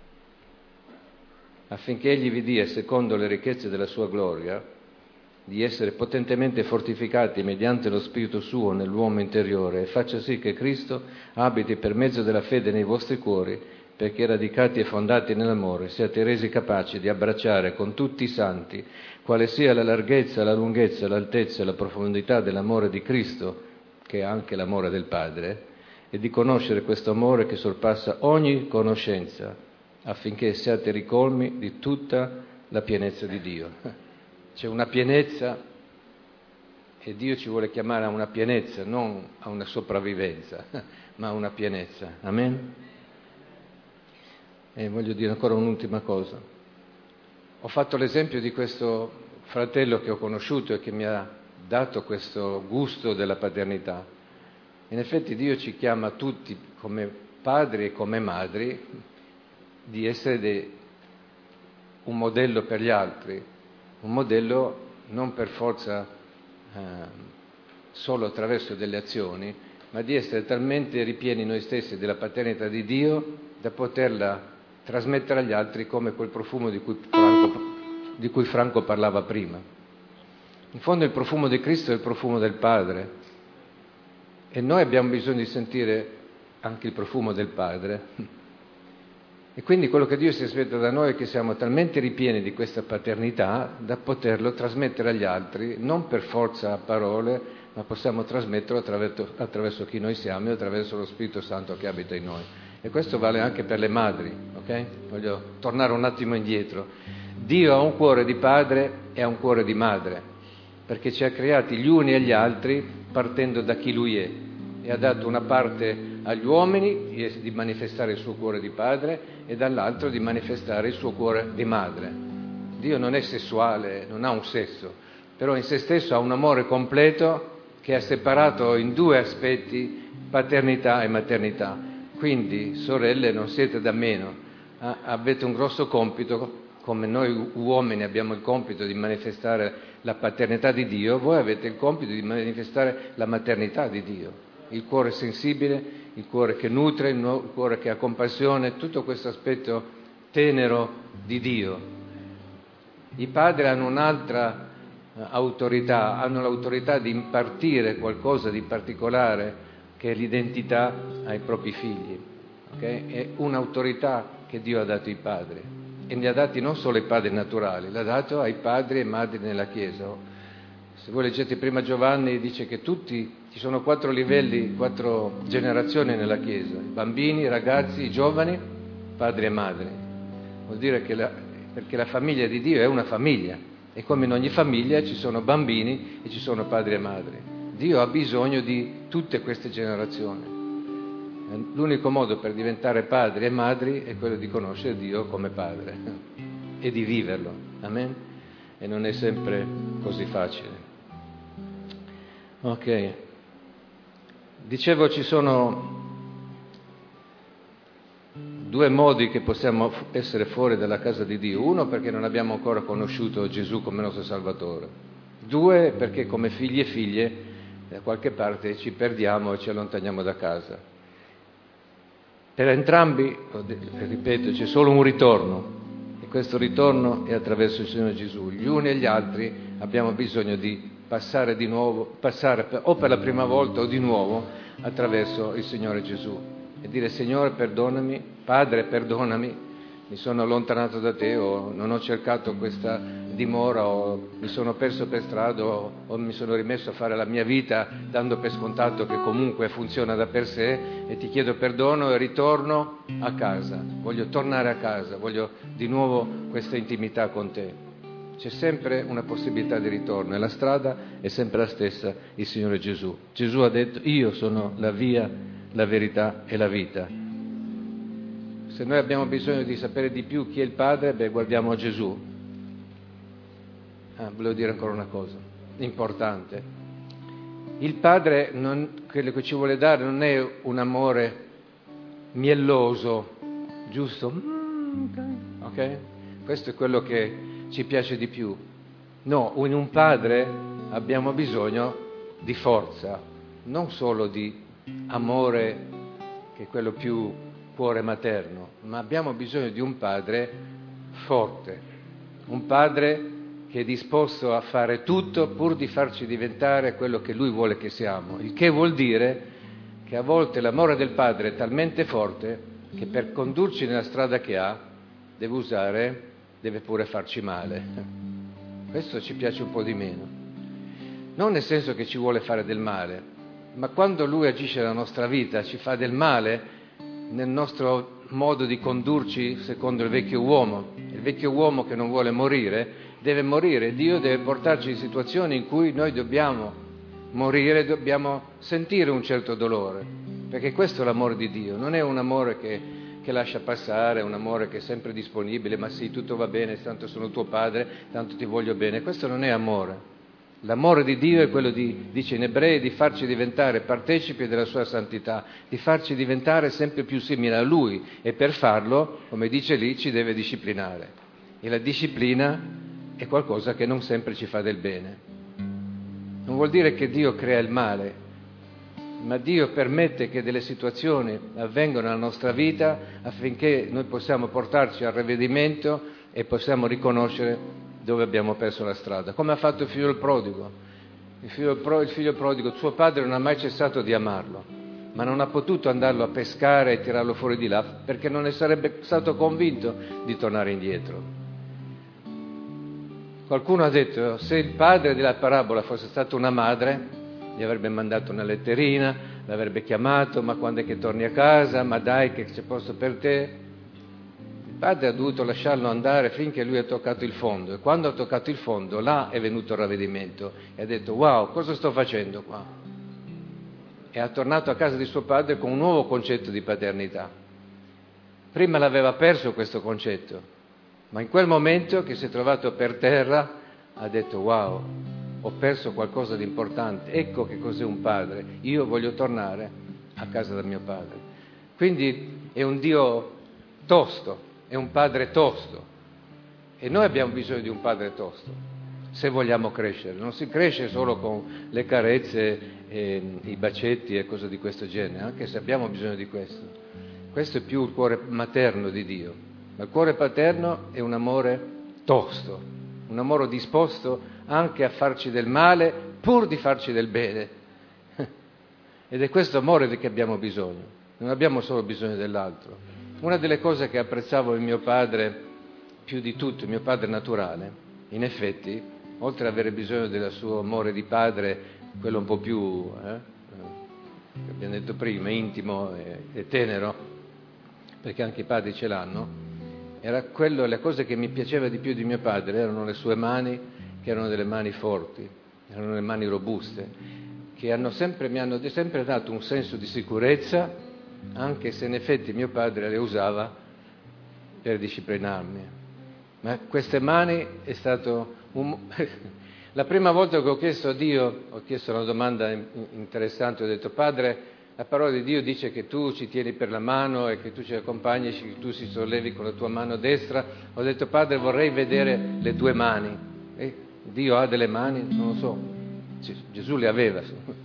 affinché Egli vi dia, secondo le ricchezze della sua gloria, di essere potentemente fortificati mediante lo Spirito suo nell'uomo interiore, e faccia sì che Cristo abiti per mezzo della fede nei vostri cuori, perché radicati e fondati nell'amore siate resi capaci di abbracciare con tutti i santi quale sia la larghezza, la lunghezza, l'altezza e la profondità dell'amore di Cristo, che è anche l'amore del Padre, e di conoscere questo amore che sorpassa ogni conoscenza, affinché siate ricolmi di tutta la pienezza di Dio. C'è una pienezza e Dio ci vuole chiamare a una pienezza, non a una sopravvivenza, ma a una pienezza. Amen? E voglio dire ancora un'ultima cosa. Ho fatto l'esempio di questo fratello che ho conosciuto e che mi ha dato questo gusto della paternità. In effetti Dio ci chiama tutti come padri e come madri di essere un modello per gli altri, un modello non per forza solo attraverso delle azioni, ma di essere talmente ripieni noi stessi della paternità di Dio da poterla trasmettere agli altri come quel profumo di cui Franco parlava prima. In fondo il profumo di Cristo è il profumo del Padre e noi abbiamo bisogno di sentire anche il profumo del Padre. E quindi quello che Dio si aspetta da noi è che siamo talmente ripieni di questa paternità da poterlo trasmettere agli altri, non per forza a parole, ma possiamo trasmetterlo attraverso chi noi siamo e attraverso lo Spirito Santo che abita in noi. E questo vale anche per le madri, ok? Voglio tornare un attimo indietro. Dio ha un cuore di padre e ha un cuore di madre, perché ci ha creati gli uni e gli altri partendo da chi Lui è. E ha dato una parte agli uomini di manifestare il suo cuore di padre e dall'altro di manifestare il suo cuore di madre. Dio non è sessuale, non ha un sesso, però in se stesso ha un amore completo che ha separato in due aspetti paternità e maternità. Quindi, sorelle, non siete da meno, avete un grosso compito, come noi uomini abbiamo il compito di manifestare la paternità di Dio, voi avete il compito di manifestare la maternità di Dio, il cuore sensibile, il cuore che nutre, il cuore che ha compassione, tutto questo aspetto tenero di Dio. I padri hanno un'altra autorità, hanno l'autorità di impartire qualcosa di particolare che è l'identità ai propri figli, okay? È un'autorità che Dio ha dato ai padri e ne ha dati non solo ai padri naturali, l'ha dato ai padri e madri nella Chiesa. Se voi leggete prima Giovanni dice che ci sono 4 livelli, 4 generazioni nella Chiesa, i bambini, i ragazzi, i giovani, padri e madri. Vuol dire perché la famiglia di Dio è una famiglia e come in ogni famiglia ci sono bambini e ci sono padri e madri. Dio ha bisogno di tutte queste generazioni. L'unico modo per diventare padri e madri è quello di conoscere Dio come Padre e di viverlo. Amen? E non è sempre così facile. Ok. Dicevo, ci sono 2 modi che possiamo essere fuori dalla casa di Dio. 1 perché non abbiamo ancora conosciuto Gesù come nostro Salvatore. 2 perché come figli e figlie da qualche parte ci perdiamo e ci allontaniamo da casa. Per entrambi, ripeto, c'è solo un ritorno, e questo ritorno è attraverso il Signore Gesù. Gli uni e gli altri abbiamo bisogno di passare o per la prima volta o di nuovo attraverso il Signore Gesù e dire: Signore, perdonami, Padre, perdonami, mi sono allontanato da te, o non ho cercato questa dimora, o mi sono perso per strada, o mi sono rimesso a fare la mia vita dando per scontato che comunque funziona da per sé, e ti chiedo perdono e ritorno a casa, voglio tornare a casa, voglio di nuovo questa intimità con te. C'è sempre una possibilità di ritorno e la strada è sempre la stessa, il Signore Gesù. Gesù ha detto: io sono la via, la verità e la vita. Se noi abbiamo bisogno di sapere di più chi è il Padre, guardiamo Gesù. Volevo dire ancora una cosa importante. Il Padre, quello che ci vuole dare non è un amore mielloso, giusto? Ok? Questo è quello che ci piace di più. No, in un Padre abbiamo bisogno di forza, non solo di amore, che è quello più cuore materno, ma abbiamo bisogno di un Padre forte, un Padre che è disposto a fare tutto pur di farci diventare quello che Lui vuole che siamo, il che vuol dire che a volte l'amore del Padre è talmente forte che per condurci nella strada che ha deve pure farci male. Questo ci piace un po' di meno, non nel senso che ci vuole fare del male, ma quando Lui agisce nella nostra vita ci fa del male nel nostro modo di condurci secondo il vecchio uomo. Il vecchio uomo che non vuole morire deve morire. Dio deve portarci in situazioni in cui noi dobbiamo morire, dobbiamo sentire un certo dolore, perché questo è l'amore di Dio. Non è un amore che lascia passare, è un amore che è sempre disponibile: ma sì, tutto va bene, tanto sono tuo padre, tanto ti voglio bene. Questo non è amore. L'amore di Dio è quello dice in Ebrei, di farci diventare partecipi della sua santità, di farci diventare sempre più simili a Lui, e per farlo, come dice lì, ci deve disciplinare. E la disciplina è qualcosa che non sempre ci fa del bene. Non vuol dire che Dio crea il male, ma Dio permette che delle situazioni avvengano nella nostra vita affinché noi possiamo portarci al ravvedimento e possiamo riconoscere dove abbiamo perso la strada, come ha fatto il figlio prodigo. Il figlio prodigo, suo padre non ha mai cessato di amarlo, ma non ha potuto andarlo a pescare e tirarlo fuori di là perché non ne sarebbe stato convinto di tornare indietro. Qualcuno ha detto: se il padre della parabola fosse stato una madre, gli avrebbe mandato una letterina, l'avrebbe chiamato: ma quando è che torni a casa? Ma dai, che c'è posto per te? Il padre ha dovuto lasciarlo andare finché lui ha toccato il fondo, e quando ha toccato il fondo là è venuto il ravvedimento e ha detto: wow, cosa sto facendo qua? E è tornato a casa di suo padre con un nuovo concetto di paternità. Prima l'aveva perso questo concetto, ma in quel momento che si è trovato per terra ha detto: wow, ho perso qualcosa di importante, ecco che cos'è un padre, io voglio tornare a casa da mio padre. Quindi è un Dio tosto, è un padre tosto, e noi abbiamo bisogno di un padre tosto se vogliamo crescere. Non si cresce solo con le carezze, i bacetti e cose di questo genere, anche se abbiamo bisogno di questo. Questo è più il cuore materno di Dio, ma il cuore paterno è un amore tosto, un amore disposto anche a farci del male pur di farci del bene. Ed è questo amore che abbiamo bisogno, non abbiamo solo bisogno dell'altro. Una delle cose che apprezzavo in mio padre più di tutto, il mio padre naturale, in effetti, oltre ad avere bisogno del suo amore di padre, quello un po' più, che abbiamo detto prima, intimo e tenero, perché anche i padri ce l'hanno, era quello, le cose che mi piaceva di più di mio padre erano le sue mani, che erano delle mani forti, erano delle mani robuste, che mi hanno sempre dato un senso di sicurezza, anche se in effetti mio padre le usava per disciplinarmi. Ma queste mani è stato la prima volta che ho chiesto a Dio, ho chiesto una domanda interessante, ho detto: Padre, la parola di Dio dice che tu ci tieni per la mano e che tu ci accompagni, che tu si sollevi con la tua mano destra. Ho detto: Padre, vorrei vedere le tue mani. Dio ha delle mani? Non lo so. Gesù le aveva.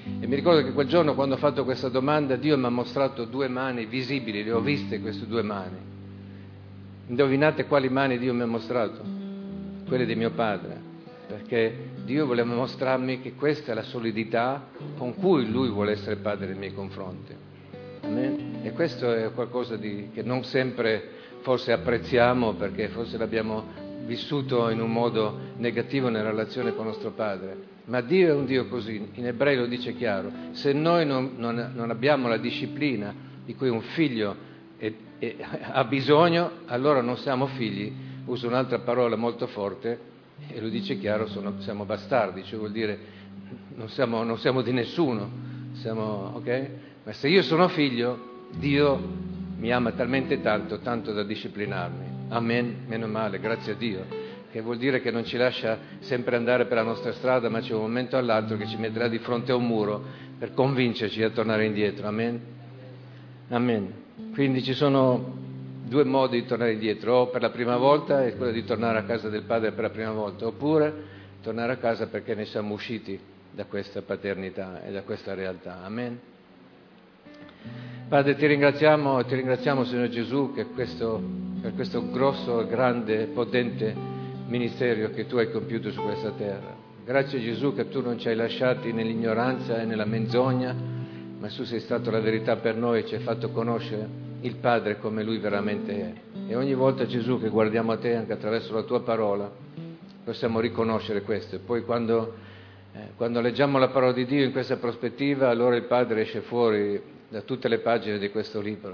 E mi ricordo che quel giorno, quando ho fatto questa domanda, Dio mi ha mostrato 2 mani visibili, le ho viste queste 2 mani. Indovinate quali mani Dio mi ha mostrato? Quelle di mio padre, perché Dio voleva mostrarmi che questa è la solidità con cui Lui vuole essere padre nei miei confronti. Amen? E questo è qualcosa che non sempre forse apprezziamo, perché forse l'abbiamo vissuto in un modo negativo nella relazione con nostro padre. Ma Dio è un Dio così, in Ebrei lo dice chiaro: se noi non abbiamo la disciplina di cui un figlio ha bisogno, allora non siamo figli. Uso un'altra parola molto forte e lo dice chiaro: siamo bastardi, cioè vuol dire non siamo di nessuno, ok? Ma se io sono figlio, Dio mi ama talmente tanto da disciplinarmi. Amen, meno male, grazie a Dio, che vuol dire che non ci lascia sempre andare per la nostra strada, ma c'è un momento all'altro che ci metterà di fronte a un muro per convincerci a tornare indietro. Amen? Amen. Quindi ci sono 2 modi di tornare indietro: o per la prima volta è quello di tornare a casa del Padre per la prima volta, oppure tornare a casa perché ne siamo usciti da questa paternità e da questa realtà. Amen. Padre, ti ringraziamo, Signore Gesù, per questo grosso, grande, potente ministero che tu hai compiuto su questa terra. Grazie Gesù che tu non ci hai lasciati nell'ignoranza e nella menzogna, ma tu sei stato la verità per noi e ci hai fatto conoscere il Padre come Lui veramente è. E ogni volta, Gesù, che guardiamo a te anche attraverso la tua parola, possiamo riconoscere questo. E poi quando leggiamo la parola di Dio in questa prospettiva, allora il Padre esce fuori da tutte le pagine di questo libro.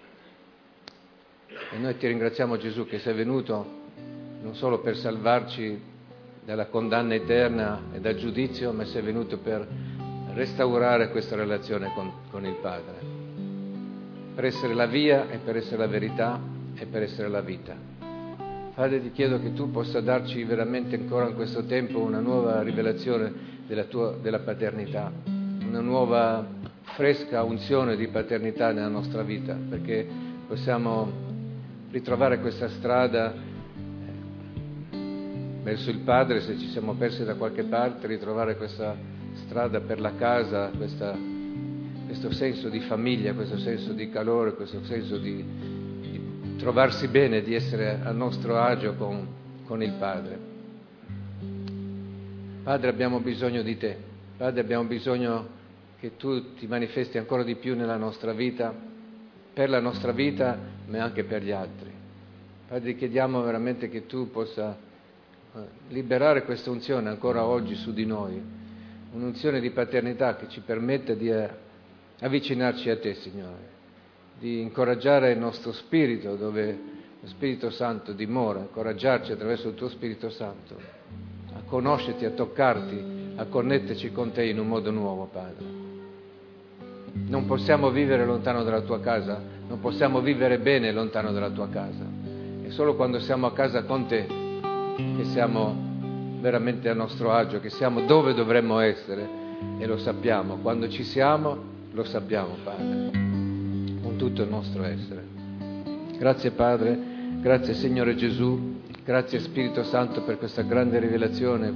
E noi ti ringraziamo, Gesù, che sei venuto non solo per salvarci dalla condanna eterna e dal giudizio, ma sei venuto per restaurare questa relazione con il Padre, per essere la via e per essere la verità e per essere la vita. Padre, ti chiedo che tu possa darci veramente ancora in questo tempo una nuova rivelazione della paternità, una nuova fresca unzione di paternità nella nostra vita, perché possiamo ritrovare questa strada verso il Padre se ci siamo persi da qualche parte, ritrovare questa strada per la casa, questo senso di famiglia, questo senso di calore, questo senso di trovarsi bene, di essere a nostro agio con il Padre. Padre, abbiamo bisogno di te. Padre, abbiamo bisogno che tu ti manifesti ancora di più nella nostra vita, per la nostra vita, ma anche per gli altri. Padre, chiediamo veramente che tu possa liberare questa unzione ancora oggi su di noi, un'unzione di paternità che ci permette di avvicinarci a te, Signore, di incoraggiare il nostro spirito dove lo Spirito Santo dimora, incoraggiarci attraverso il tuo Spirito Santo a conoscerti, a toccarti, a connetterci con te in un modo nuovo, Padre. Non possiamo vivere lontano dalla tua casa, non possiamo vivere bene lontano dalla tua casa. È solo quando siamo a casa con te che siamo veramente a nostro agio, che siamo dove dovremmo essere, e lo sappiamo. Quando ci siamo, lo sappiamo, Padre, con tutto il nostro essere. Grazie, Padre, grazie, Signore Gesù, grazie, Spirito Santo, per questa grande rivelazione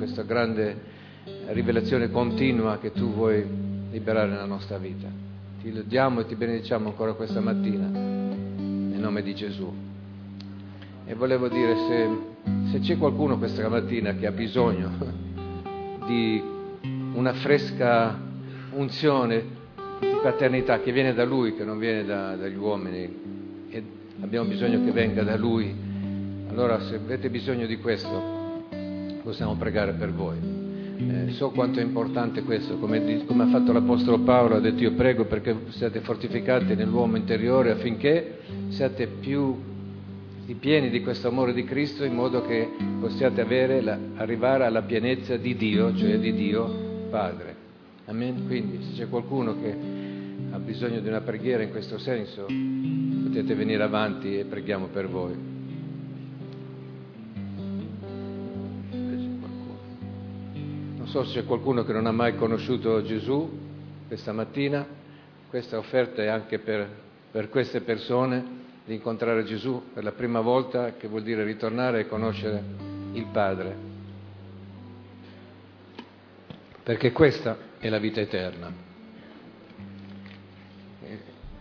continua che tu vuoi liberare nella nostra vita. Ti lodiamo e ti benediciamo ancora questa mattina, nel nome di Gesù. E volevo dire, se c'è qualcuno questa mattina che ha bisogno di una fresca unzione di paternità che viene da Lui, che non viene dagli uomini, e abbiamo bisogno che venga da Lui, allora se avete bisogno di questo possiamo pregare per voi. So quanto è importante questo, come ha fatto l'Apostolo Paolo, ha detto: io prego perché siate fortificati nell'uomo interiore affinché siate più pieni di questo amore di Cristo, in modo che possiate arrivare alla pienezza di Dio, cioè di Dio Padre. Amen? Quindi se c'è qualcuno che ha bisogno di una preghiera in questo senso, potete venire avanti e preghiamo per voi. Non so se c'è qualcuno che non ha mai conosciuto Gesù questa mattina. Questa offerta è anche per queste persone, di incontrare Gesù per la prima volta, che vuol dire ritornare e conoscere il Padre, perché questa è la vita eterna.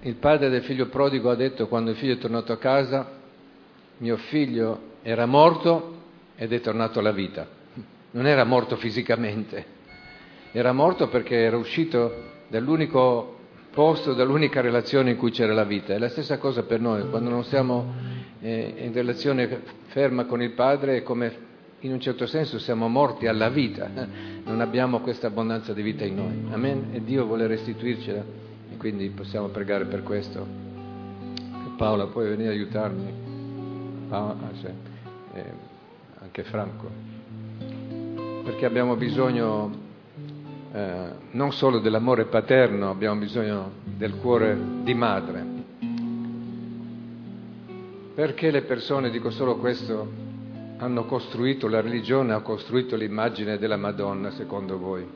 il padre del figlio prodigo ha detto, quando il figlio è tornato a casa: mio figlio era morto ed è tornato alla vita. Non era morto fisicamente, era morto perché era uscito dall'unico posto, dall'unica relazione in cui c'era la vita. È la stessa cosa per noi, quando non siamo in relazione ferma con il Padre, è come in un certo senso siamo morti alla vita, non abbiamo questa abbondanza di vita in noi. Amen? E Dio vuole restituircela, e quindi possiamo pregare per questo. Paola, puoi venire a aiutarmi? Paola, sì. Anche Franco, perché abbiamo bisogno non solo dell'amore paterno, abbiamo bisogno del cuore di madre. Perché le persone, dico solo questo, hanno costruito la religione, hanno costruito l'immagine della Madonna, secondo voi?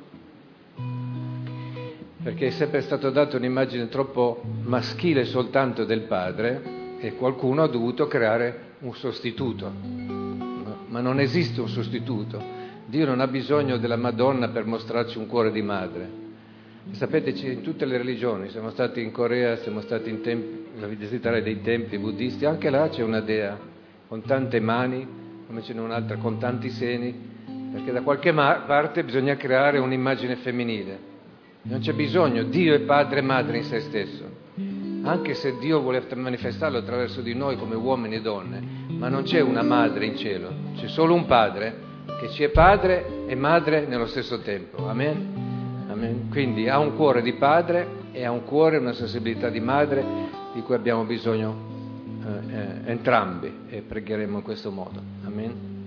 Perché è sempre stato dato un'immagine troppo maschile soltanto del padre, e qualcuno ha dovuto creare un sostituto. Ma non esiste un sostituto. Dio non ha bisogno della Madonna per mostrarci un cuore di madre. Sapete, in tutte le religioni, siamo stati in Corea, siamo stati a visitare dei templi buddisti, anche là c'è una dea con tante mani, come ce n'è un'altra con tanti seni, perché da qualche parte bisogna creare un'immagine femminile. Non c'è bisogno, Dio è padre e madre in se stesso, anche se Dio vuole manifestarlo attraverso di noi come uomini e donne, ma non c'è una madre in cielo, c'è solo un padre che ci è padre e madre nello stesso tempo. Amen? Amen. Quindi ha un cuore di padre e ha un cuore, una sensibilità di madre, di cui abbiamo bisogno entrambi, e pregheremo in questo modo. Amen.